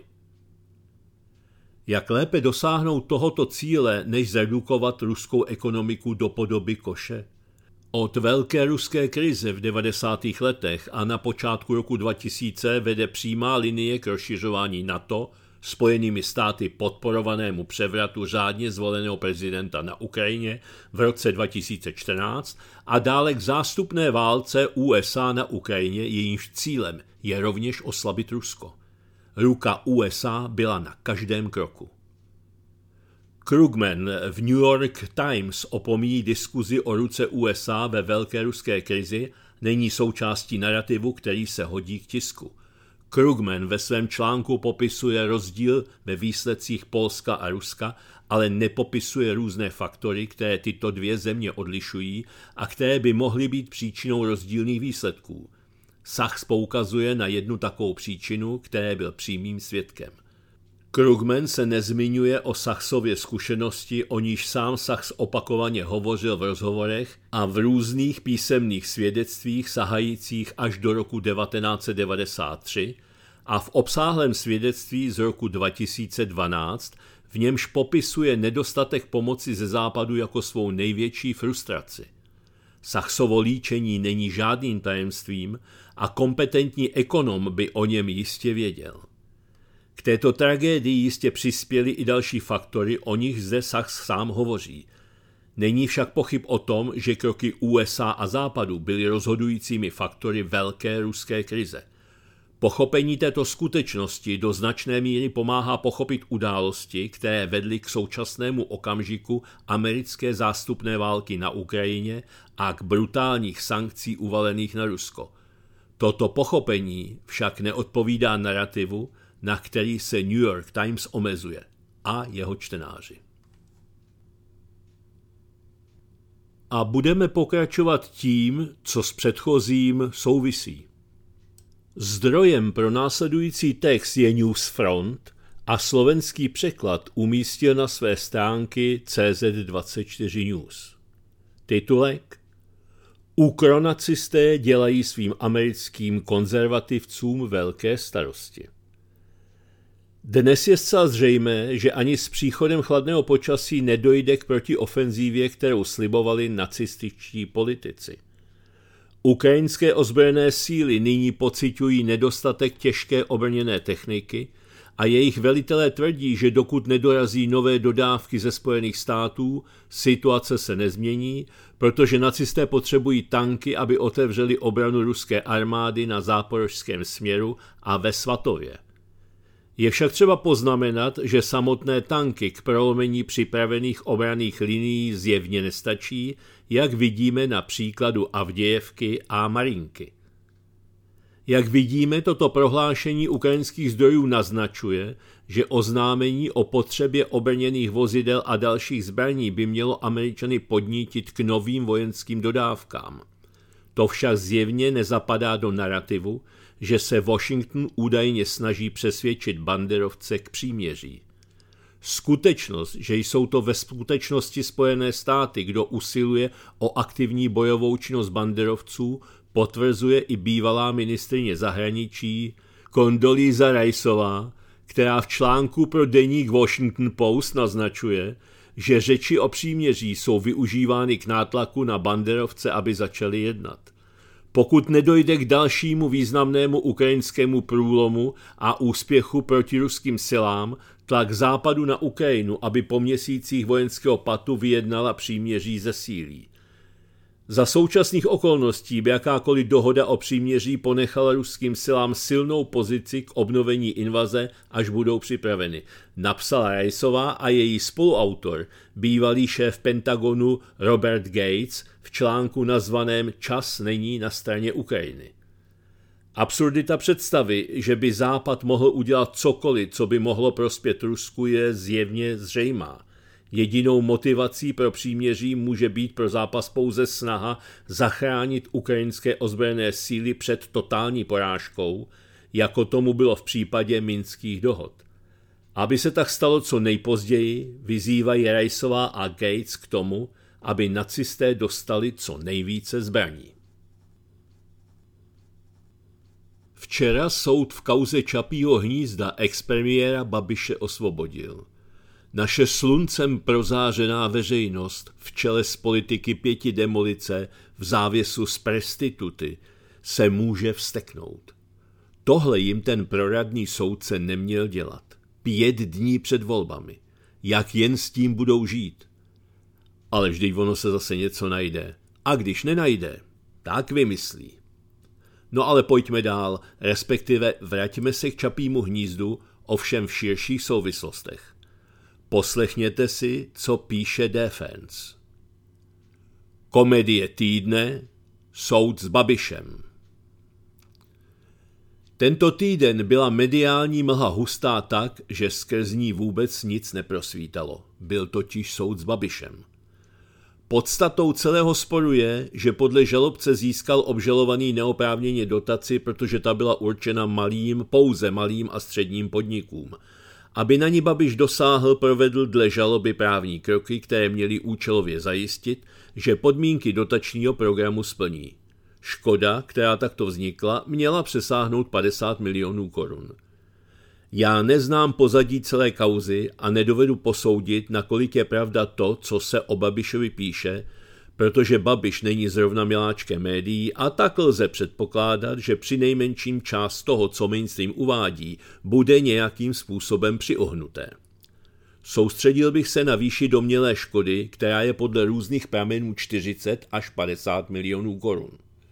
Jak lépe dosáhnout tohoto cíle, než zredukovat ruskou ekonomiku do podoby koše? Od velké ruské krize v devadesátých letech a na počátku roku dva tisíce vede přímá linie k rozšiřování NATO, Spojenými státy podporovanému převratu řádně zvoleného prezidenta na Ukrajině v roce dva tisíce čtrnáct a dále k zástupné válce U S A na Ukrajině, jejímž cílem je rovněž oslabit Rusko. Ruka U S A byla na každém kroku. Krugman v New York Times opomíjí diskuzi o ruce U S A ve velké ruské krizi, není součástí narrativu, který se hodí k tisku. Krugman ve svém článku popisuje rozdíl ve výsledcích Polska a Ruska, ale nepopisuje různé faktory, které tyto dvě země odlišují a které by mohly být příčinou rozdílných výsledků. Sachs poukazuje na jednu takovou příčinu, které byl přímým svědkem. Krugman se nezmiňuje o Sachsově zkušenosti, o níž sám Sachs opakovaně hovořil v rozhovorech a v různých písemných svědectvích sahajících až do roku devatenáct set devadesát tři a v obsáhlém svědectví z roku dva tisíce dvanáct, v němž popisuje nedostatek pomoci ze západu jako svou největší frustraci. Sachsovo líčení není žádným tajemstvím a kompetentní ekonom by o něm jistě věděl. K této tragédii jistě přispěly i další faktory, o nich zde Sachs sám hovoří. Není však pochyb o tom, že kroky U S A a Západu byly rozhodujícími faktory velké ruské krize. Pochopení této skutečnosti do značné míry pomáhá pochopit události, které vedly k současnému okamžiku americké zástupné války na Ukrajině a k brutálních sankcí uvalených na Rusko. Toto pochopení však neodpovídá narrativu, na který se New York Times omezuje a jeho čtenáři. A budeme pokračovat tím, co s předchozím souvisí. Zdrojem pro následující text je Newsfront a slovenský překlad umístil na své stránky C Z dvacet čtyři News. Titulek: Ukronacisté dělají svým americkým konzervativcům velké starosti. Dnes je zcela zřejmé, že ani s příchodem chladného počasí nedojde k protiofenzívě, kterou slibovali nacističtí politici. Ukrajinské ozbrojené síly nyní pociťují nedostatek těžké obrněné techniky a jejich velitelé tvrdí, že dokud nedorazí nové dodávky ze Spojených států, situace se nezmění, protože nacisté potřebují tanky, aby otevřeli obranu ruské armády na záporožském směru a ve Svatově. Je však třeba poznamenat, že samotné tanky k prolomení připravených obranných linií zjevně nestačí, jak vidíme na příkladu Avdějevky a Marinky. Jak vidíme, toto prohlášení ukrajinských zdrojů naznačuje, že oznámení o potřebě obrněných vozidel a dalších zbraní by mělo Američany podnítit k novým vojenským dodávkám. To však zjevně nezapadá do narrativu, že se Washington údajně snaží přesvědčit banderovce k příměří. Skutečnost, že jsou to ve skutečnosti Spojené státy, kdo usiluje o aktivní bojovou činnost banderovců, potvrzuje i bývalá ministryně zahraničí Condoleezza Riceová, která v článku pro deník Washington Post naznačuje, že řeči o příměří jsou využívány k nátlaku na banderovce, aby začali jednat. Pokud nedojde k dalšímu významnému ukrajinskému průlomu a úspěchu proti ruským silám, tlak západu na Ukrajinu, aby po měsících vojenského patu vyjednala příměří, zesílí. Za současných okolností by jakákoliv dohoda o příměří ponechala ruským silám silnou pozici k obnovení invaze, až budou připraveny. Napsala Riceová a její spoluautor, bývalý šéf Pentagonu Robert Gates, v článku nazvaném Čas není na straně Ukrajiny. Absurdita představy, že by Západ mohl udělat cokoliv, co by mohlo prospět Rusku, je zjevně zřejmá. Jedinou motivací pro příměří může být pro Západ pouze snaha zachránit ukrajinské ozbrojené síly před totální porážkou, jako tomu bylo v případě minských dohod. Aby se tak stalo co nejpozději, vyzývají Riceová a Gates k tomu, aby nacisté dostali co nejvíce zbraní. Včera soud v kauze Čapího hnízda expremiéra Babiše osvobodil. Naše sluncem prozářená veřejnost v čele z politiky pěti demolice v závěsu z prestituty se může vzteknout. Tohle jim ten proradný soudce neměl dělat. Pět dní před volbami. Jak jen s tím budou žít? Ale vždyť ono se zase něco najde. A když nenajde, tak vymyslí. No ale pojďme dál, respektive vraťme se k Čapímu hnízdu, ovšem v širších souvislostech. Poslechněte si, co píše Defense. Komedie týdne, soud s Babišem. Tento týden byla mediální mlha hustá tak, že skrz ní vůbec nic neprosvítalo. Byl totiž soud s Babišem. Podstatou celého sporu je, že podle žalobce získal obžalovaný neoprávněně dotaci, protože ta byla určena malým, pouze malým a středním podnikům. Aby na ní Babiš dosáhl, provedl dle žaloby právní kroky, které měly účelově zajistit, že podmínky dotačního programu splní. Škoda, která takto vznikla, měla přesáhnout padesát milionů korun. Já neznám pozadí celé kauzy a nedovedu posoudit, nakolik je pravda to, co se o Babišovi píše, protože Babiš není zrovna miláčkem médií a tak lze předpokládat, že přinejmenším část toho, co mainstream uvádí, bude nějakým způsobem přiohnuté. Soustředil bych se na výši domnělé škody, která je podle různých pramenů čtyřicet až padesát milionů korun.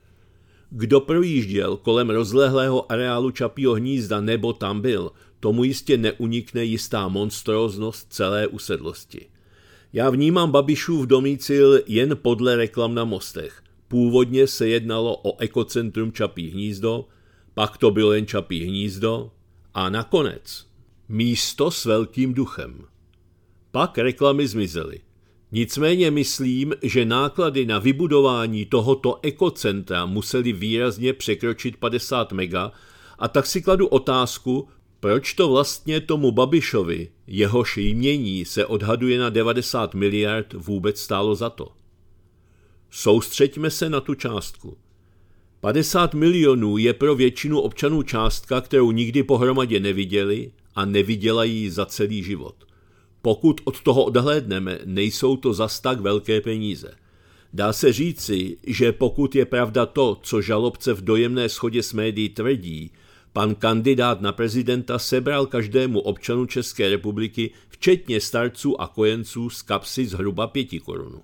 Kdo projížděl kolem rozlehlého areálu Čapího hnízda nebo tam byl, tomu jistě neunikne jistá monstróznost celé usedlosti. Já vnímám Babišův domicil jen podle reklam na mostech. Původně se jednalo o ekocentrum Čapí hnízdo, pak to bylo jen Čapí hnízdo a nakonec místo s velkým duchem. Pak reklamy zmizely. Nicméně myslím, že náklady na vybudování tohoto ekocentra musely výrazně překročit padesát mega a tak si kladu otázku, proč to vlastně tomu Babišovi, jehož jmění se odhaduje na devadesát miliard, vůbec stálo za to. Soustřeďme se na tu částku. padesát milionů je pro většinu občanů částka, kterou nikdy pohromadě neviděli a nevidělají za celý život. Pokud od toho odhlédneme, nejsou to zas tak velké peníze. Dá se říci, že pokud je pravda to, co žalobce v dojemné shodě s médií tvrdí, pan kandidát na prezidenta sebral každému občanu České republiky, včetně starců a kojenců, z kapsy zhruba pěti korun.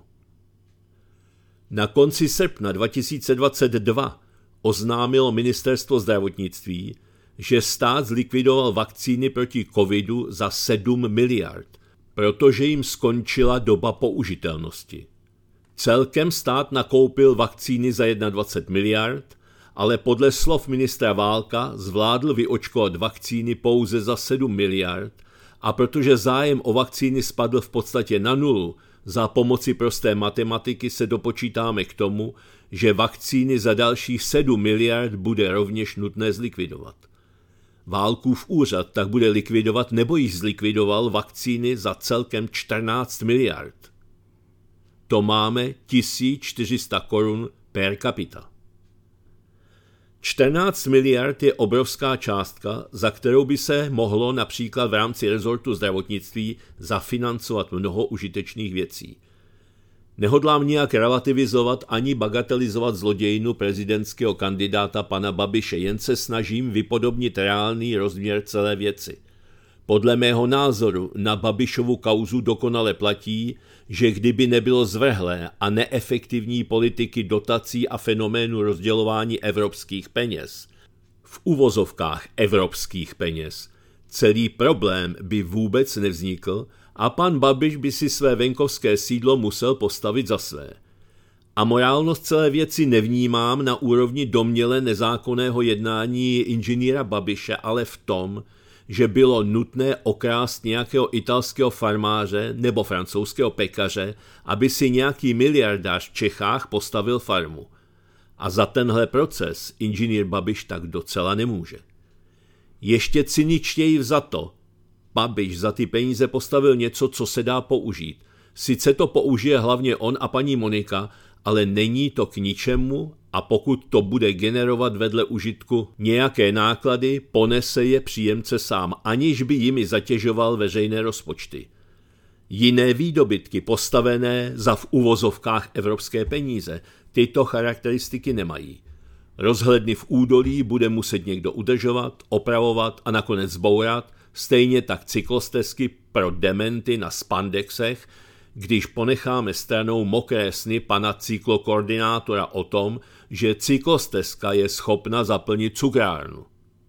Na konci srpna dva tisíce dvacet dva oznámilo ministerstvo zdravotnictví, že stát zlikvidoval vakcíny proti covidu za sedm miliard, protože jim skončila doba použitelnosti. Celkem stát nakoupil vakcíny za dvacet jedna miliard, ale podle slov ministra Válka zvládl vyočkovat vakcíny pouze za sedm miliard a protože zájem o vakcíny spadl v podstatě na nulu, za pomoci prosté matematiky se dopočítáme k tomu, že vakcíny za dalších sedm miliard bude rovněž nutné zlikvidovat. Válkův úřad tak bude likvidovat nebo již zlikvidoval vakcíny za celkem čtrnáct miliard. To máme tisíc čtyři sta korun per capita. čtrnáct miliard je obrovská částka, za kterou by se mohlo například v rámci rezortu zdravotnictví zafinancovat mnoho užitečných věcí. Nehodlám nijak relativizovat ani bagatelizovat zlodějnu prezidentského kandidáta pana Babiše, jen se snažím vypodobnit reálný rozměr celé věci. Podle mého názoru na Babišovu kauzu dokonale platí, že kdyby nebylo zvrhlé a neefektivní politiky dotací a fenoménu rozdělování evropských peněz, v uvozovkách evropských peněz, celý problém by vůbec nevznikl a pan Babiš by si své venkovské sídlo musel postavit za své. A morálnost celé věci nevnímám na úrovni domněle nezákonného jednání inženýra Babiše, ale v tom, že bylo nutné okrást nějakého italského farmáře nebo francouzského pekaře, aby si nějaký miliardář v Čechách postavil farmu. A za tenhle proces inženýr Babiš tak docela nemůže. Ještě cyničtěji vzato, Babiš za ty peníze postavil něco, co se dá použít. Sice to použije hlavně on a paní Monika, ale není to k ničemu a pokud to bude generovat vedle užitku nějaké náklady, ponese je příjemce sám, aniž by jimi zatěžoval veřejné rozpočty. Jiné výdobytky postavené za v uvozovkách evropské peníze tyto charakteristiky nemají. Rozhledny v údolí bude muset někdo udržovat, opravovat a nakonec zbourat, stejně tak cyklostezky pro dementy na spandexech, když ponecháme stranou mokré sny pana cyklokoordinátora o tom, že cyklostezka je schopna zaplnit cukrárnu.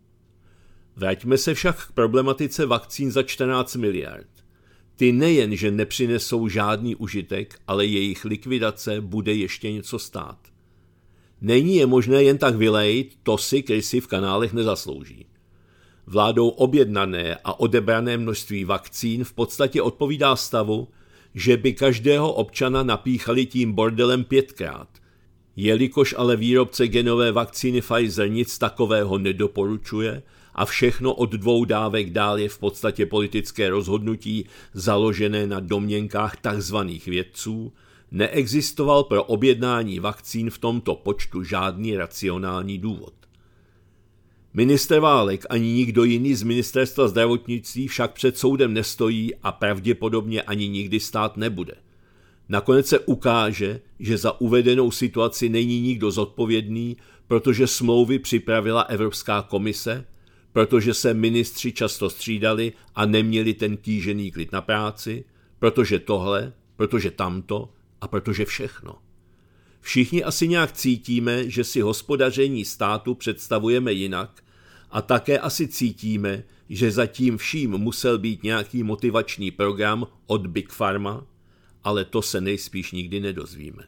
Vraťme se však k problematice vakcín za čtrnáct miliard. Ty nejen, že nepřinesou žádný užitek, ale jejich likvidace bude ještě něco stát. Není je možné jen tak vylejt, to si krysy v kanálech nezaslouží. Vládou objednané a odebrané množství vakcín v podstatě odpovídá stavu, že by každého občana napíchali tím bordelem pětkrát. Jelikož ale výrobce genové vakcíny Pfizer nic takového nedoporučuje a všechno od dvou dávek dál je v podstatě politické rozhodnutí založené na domněnkách takzvaných vědců, neexistoval pro objednání vakcín v tomto počtu žádný racionální důvod. Ministr Válek ani nikdo jiný z ministerstva zdravotnictví však před soudem nestojí a pravděpodobně ani nikdy stát nebude. Nakonec se ukáže, že za uvedenou situaci není nikdo zodpovědný, protože smlouvy připravila Evropská komise, protože se ministři často střídali a neměli ten kýžený klid na práci, protože tohle, protože tamto a protože všechno. Všichni asi nějak cítíme, že si hospodaření státu představujeme jinak a také asi cítíme, že za tím vším musel být nějaký motivační program od Big Pharma, ale to se nejspíš nikdy nedozvíme.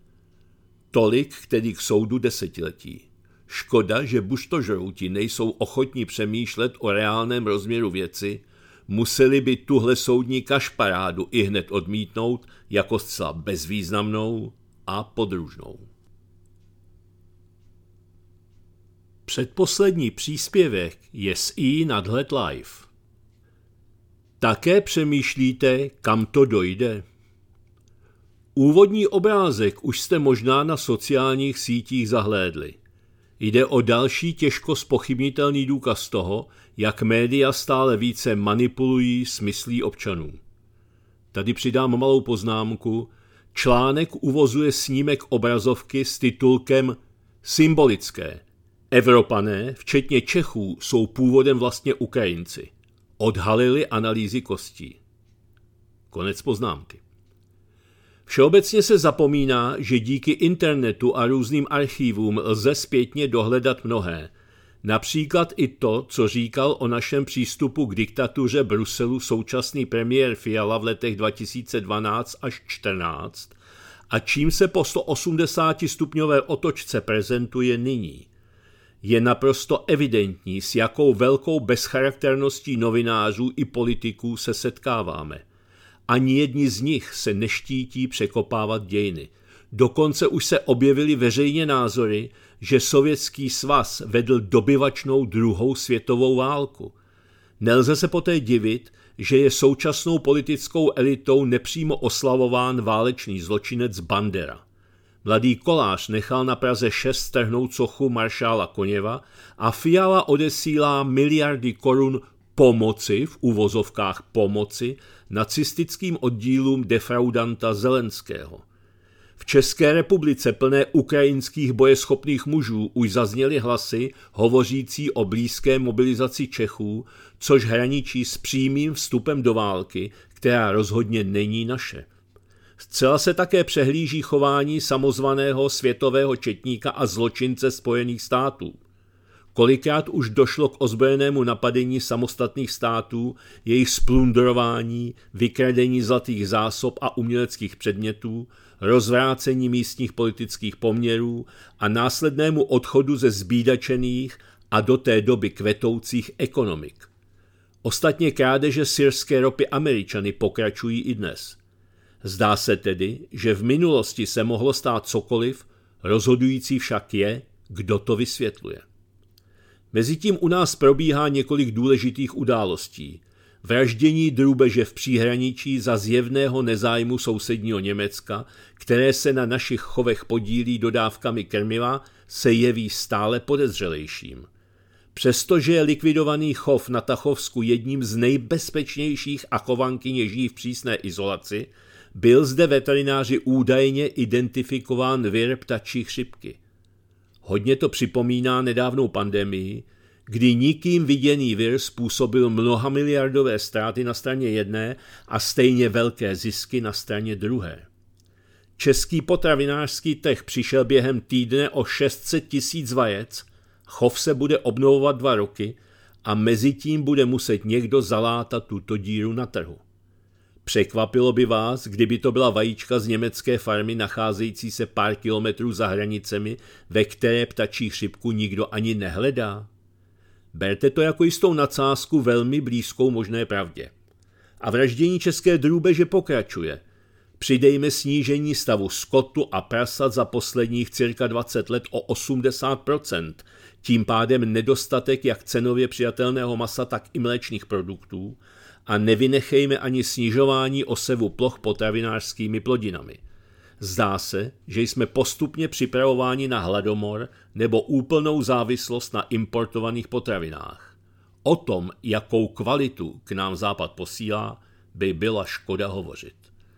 Tolik tedy k soudu desetiletí. Škoda, že buštožrouti nejsou ochotní přemýšlet o reálném rozměru věci, museli by tuhle soudní kašparádu ihned odmítnout jako zcela bezvýznamnou a podružnou. Předposlední příspěvek je z iNadhled Live. Také přemýšlíte, kam to dojde? Úvodní obrázek už jste možná na sociálních sítích zahlédli. Jde o další těžko zpochybnitelný důkaz toho, jak média stále více manipulují s myslí občanů. Tady přidám malou poznámku. Článek uvozuje snímek obrazovky s titulkem Symbolické. Evropané, včetně Čechů, jsou původem vlastně Ukrajinci. Odhalili analýzy kostí. Konec poznámky. Všeobecně se zapomíná, že díky internetu a různým archívům lze zpětně dohledat mnohé. Například i to, co říkal o našem přístupu k diktatuře Bruselu současný premiér Fiala v letech dva tisíce dvanáct až čtrnáct a čím se po sto osmdesát stupňové otočce prezentuje nyní. Je naprosto evidentní, s jakou velkou bezcharakterností novinářů i politiků se setkáváme. Ani jedni z nich se neštítí překopávat dějiny. Dokonce už se objevily veřejně názory, že Sovětský svaz vedl dobyvačnou druhou světovou válku. Nelze se poté divit, že je současnou politickou elitou nepřímo oslavován válečný zločinec Bandera. Mladý Kolář nechal na Praze šest strhnout sochu maršála Koněva a Fiala odesílá miliardy korun pomoci, v uvozovkách pomoci, nacistickým oddílům defraudanta Zelenského. V České republice plné ukrajinských bojeschopných mužů už zazněly hlasy hovořící o blízké mobilizaci Čechů, což hraničí s přímým vstupem do války, která rozhodně není naše. Zcela se také přehlíží chování samozvaného světového četníka a zločince Spojených států. Kolikrát už došlo k ozbrojenému napadení samostatných států, jejich splundrování, vykradení zlatých zásob a uměleckých předmětů, rozvrácení místních politických poměrů a následnému odchodu ze zbídačených a do té doby kvetoucích ekonomik. Ostatně krádeže syrské ropy Američany pokračují i dnes. Zdá se tedy, že v minulosti se mohlo stát cokoliv, rozhodující však je, kdo to vysvětluje. Mezitím u nás probíhá několik důležitých událostí. Vraždění drůbeže v příhraničí za zjevného nezájmu sousedního Německa, které se na našich chovech podílí dodávkami krmiva, se jeví stále podezřelejším. Přestože je likvidovaný chov na Tachovsku jedním z nejbezpečnějších a chovankyně žijí v přísné izolaci, byl zde veterináři údajně identifikován vir ptačí chřipky. Hodně to připomíná nedávnou pandemii, kdy nikým viděný vir způsobil mnohamiliardové ztráty na straně jedné a stejně velké zisky na straně druhé. Český potravinářský trh přišel během týdne o šest set tisíc vajec, chov se bude obnovovat dva roky a mezitím bude muset někdo zalátat tuto díru na trhu. Překvapilo by vás, kdyby to byla vajíčka z německé farmy nacházející se pár kilometrů za hranicemi, ve které ptačí chřipku nikdo ani nehledá? Berte to jako jistou nadsázku velmi blízkou možné pravdě. A vraždění české drůbeže pokračuje. Přidejme snížení stavu skotu a prasat za posledních cirka dvacet let o osmdesát procent, tím pádem nedostatek jak cenově přijatelného masa, tak i mléčných produktů, a nevynechejme ani snižování osevu ploch potravinářskými plodinami. Zdá se, že jsme postupně připravováni na hladomor nebo úplnou závislost na importovaných potravinách. O tom, jakou kvalitu k nám Západ posílá, by byla škoda hovořit.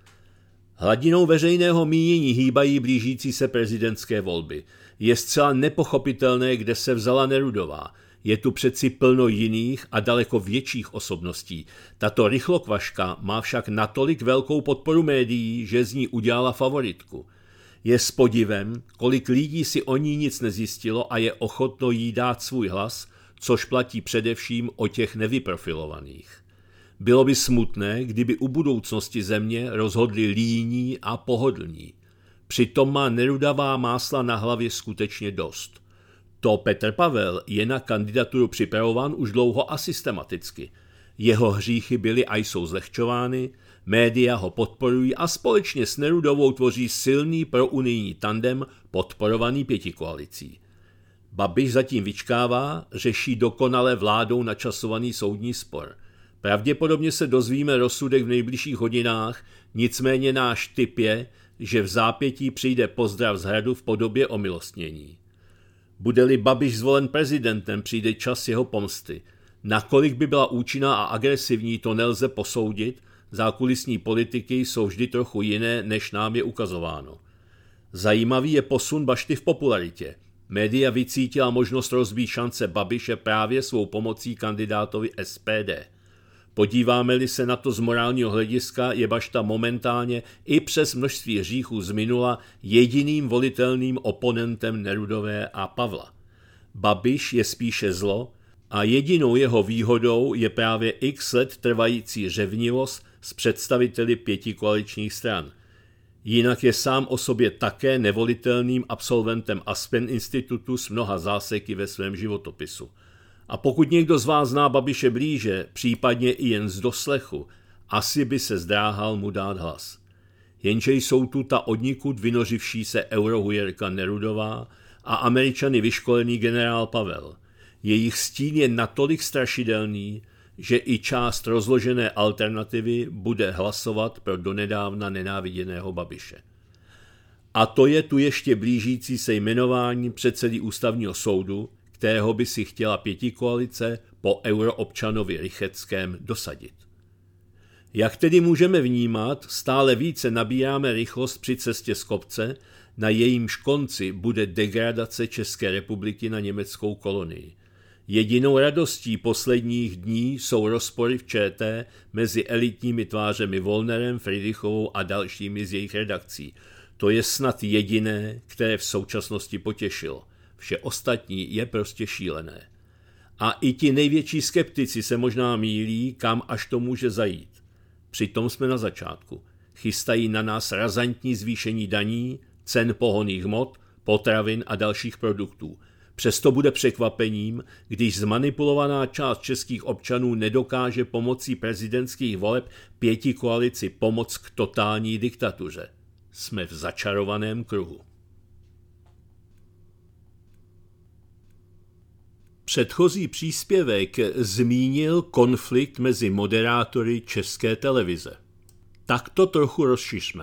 Hladinou veřejného mínění hýbají blížící se prezidentské volby. Je zcela nepochopitelné, kde se vzala Nerudová. Je tu přeci plno jiných a daleko větších osobností. Tato rychlokvaška má však natolik velkou podporu médií, že z ní udělala favoritku. Je s podivem, kolik lidí si o ní nic nezjistilo a je ochotno jí dát svůj hlas, což platí především o těch nevyprofilovaných. Bylo by smutné, kdyby u budoucnosti země rozhodli líní a pohodlní. Přitom má Nerudová másla na hlavě skutečně dost. To Petr Pavel je na kandidaturu připravován už dlouho a systematicky. Jeho hříchy byly a jsou zlehčovány, média ho podporují a společně s Nerudovou tvoří silný prounijní tandem podporovaný pětikoalicí. Babiš zatím vyčkává, řeší dokonale vládou načasovaný soudní spor. Pravděpodobně se dozvíme rozsudek v nejbližších hodinách, nicméně náš tip je, že v zápětí přijde pozdrav z hradu v podobě omilostnění. Bude-li Babiš zvolen prezidentem, přijde čas jeho pomsty. Nakolik by byla účinná a agresivní, to nelze posoudit, zákulisní politiky jsou vždy trochu jiné, než nám je ukazováno. Zajímavý je posun Bašty v popularitě. Média vycítila možnost rozbít šance Babiše právě svou pomocí kandidátovi S P D. Podíváme-li se na to z morálního hlediska, je Bašta momentálně i přes množství hříchů z minula jediným volitelným oponentem Nerudové a Pavla. Babiš je spíše zlo a jedinou jeho výhodou je právě x let trvající řevnivost s představiteli pěti koaličních stran. Jinak je sám o sobě také nevolitelným absolventem Aspen institutu s mnoha záseky ve svém životopisu. A pokud někdo z vás zná Babiše blíže, případně i jen z doslechu, asi by se zdráhal mu dát hlas. Jenže jsou tu ta odnikud vynořivší se eurohujerka Nerudová a Američany vyškolený generál Pavel. Jejich stín je natolik strašidelný, že i část rozložené alternativy bude hlasovat pro donedávna nenáviděného Babiše. A to je tu ještě blížící se jmenování předsedy ústavního soudu, kterého by si chtěla pětikoalice po euroobčanovi Rycheckém dosadit. Jak tedy můžeme vnímat, stále více nabíráme rychlost při cestě z kopce, na jejímž konci bude degradace České republiky na německou kolonii. Jedinou radostí posledních dní jsou rozpory v ČT mezi elitními tvářemi Wollnerem, Fridrichovou a dalšími z jejich redakcí. To je snad jediné, které v současnosti potěšilo. Vše ostatní je prostě šílené. A i ti největší skeptici se možná mýlí, kam až to může zajít. Přitom jsme na začátku. Chystají na nás razantní zvýšení daní, cen pohonných hmot, potravin a dalších produktů. Přesto bude překvapením, když zmanipulovaná část českých občanů nedokáže pomocí prezidentských voleb pěti koalici pomoct k totální diktatuře. Jsme v začarovaném kruhu. Předchozí příspěvek zmínil konflikt mezi moderátory České televize. Tak to trochu rozšiřme.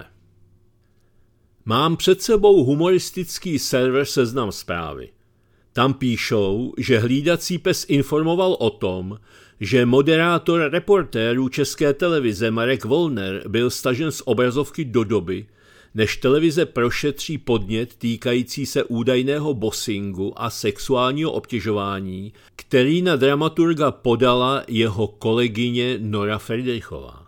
Mám před sebou humoristický server Seznam Zprávy. Tam píšou, že hlídací pes informoval o tom, že moderátor Reportérů České televize Marek Wollner byl stažen z obrazovky do doby, než televize prošetří podnět týkající se údajného bossingu a sexuálního obtěžování, který na dramaturga podala jeho kolegyně Nora Fridrichová.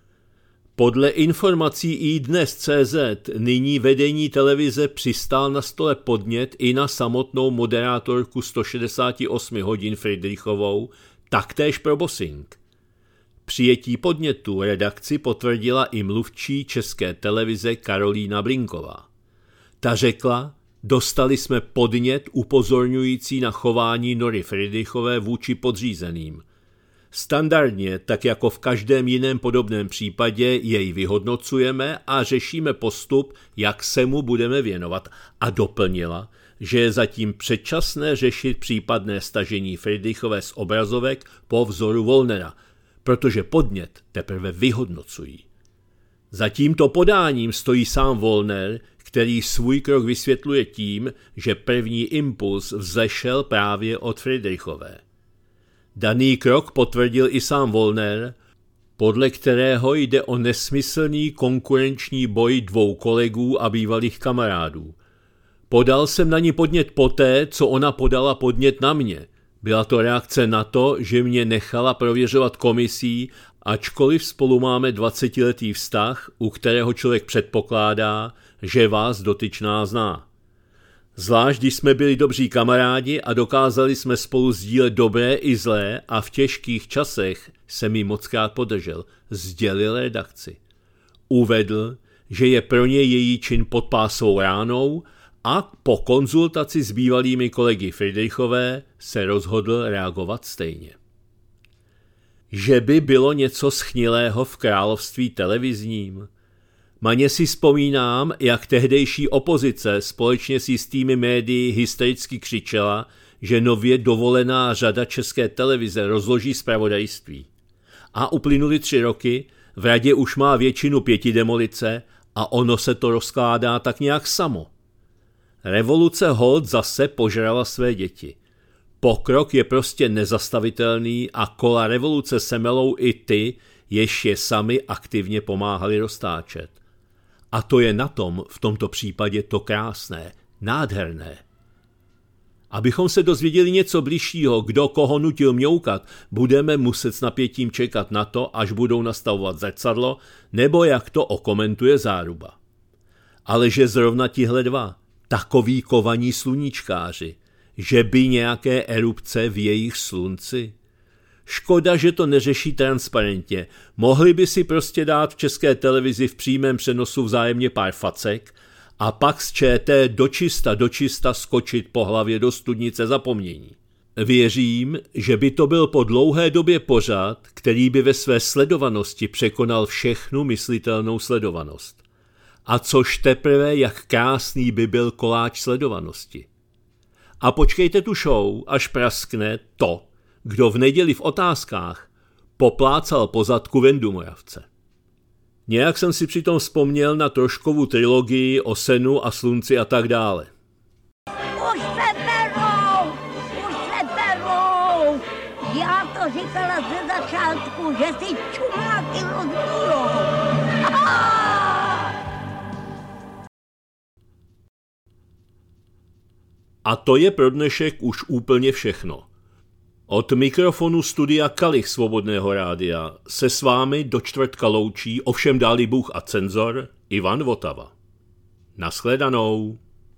Podle informací iDnes tečka cé zet nyní vedení televize přistál na stole podnět i na samotnou moderátorku sto šedesát osm hodin Fridrichovou, taktéž pro bossing. Přijetí podnětu redakci potvrdila i mluvčí České televize Karolína Blinková. Ta řekla, dostali jsme podnět upozorňující na chování Nory Fridrichové vůči podřízeným. Standardně, tak jako v každém jiném podobném případě, jej vyhodnocujeme a řešíme postup, jak se mu budeme věnovat, a doplnila, že je zatím předčasné řešit případné stažení Fridrichové z obrazovek po vzoru Wollnera, protože podnět teprve vyhodnocují. Za tímto podáním stojí sám Wollner, který svůj krok vysvětluje tím, že první impuls vzešel právě od Fridrichové. Daný krok potvrdil i sám Wollner, podle kterého jde o nesmyslný konkurenční boj dvou kolegů a bývalých kamarádů. Podal jsem na ní podnět poté, co ona podala podnět na mě. Byla to reakce na to, že mě nechala prověřovat komisí, ačkoliv spolu máme dvacetiletý vztah, u kterého člověk předpokládá, že vás dotyčná zná. Zvlášť, když jsme byli dobří kamarádi a dokázali jsme spolu sdílet dobré i zlé a v těžkých časech se mi mockrát podržel, sdělil redakci. Uvedl, že je pro něj její čin pod pásovou ránou a po konzultaci s bývalými kolegy Fridrichové se rozhodl reagovat stejně. Že by bylo něco schnilého v království televizním? Maně si vzpomínám, jak tehdejší opozice společně s jistými médii hystericky křičela, že nově dovolená řada České televize rozloží zpravodajství. A uplynuly tři roky, v radě už má většinu pěti demolice a ono se to rozkládá tak nějak samo. Revoluce holt zase požrala své děti. Pokrok je prostě nezastavitelný a kola revoluce semelou i ty, jež je sami aktivně pomáhali roztáčet. A to je na tom v tomto případě to krásné, nádherné. Abychom se dozvěděli něco bližšího, kdo koho nutil mňoukat, budeme muset s napětím čekat na to, až budou nastavovat zrcadlo, nebo jak to okomentuje Záruba. Ale že zrovna tihle dva, takoví kovaní sluníčkáři, že by nějaké erupce v jejich slunci? Škoda, že to neřeší transparentně. Mohli by si prostě dát v České televizi v přímém přenosu vzájemně pár facek a pak z ČT dočista dočista skočit po hlavě do studnice zapomnění. Věřím, že by to byl po dlouhé době pořad, který by ve své sledovanosti překonal všechnu myslitelnou sledovanost. A což teprve, jak krásný by byl koláč sledovanosti. A počkejte tu show, až praskne to, kdo v neděli v Otázkách poplácal po zadku Vendu Moravce. Nějak jsem si přitom vzpomněl na Troškovu trilogii o Senu a Slunci a tak dále. Už se berou! Už se berou! Já to to říkala ze začátku, že si čumáky rozbijou. A to je pro dnešek už úplně všechno. Od mikrofonu studia Kalich Svobodného rádia se s vámi do čtvrtka loučí, ovšem dáli Bůh a cenzor, Ivan Votava. Nashledanou.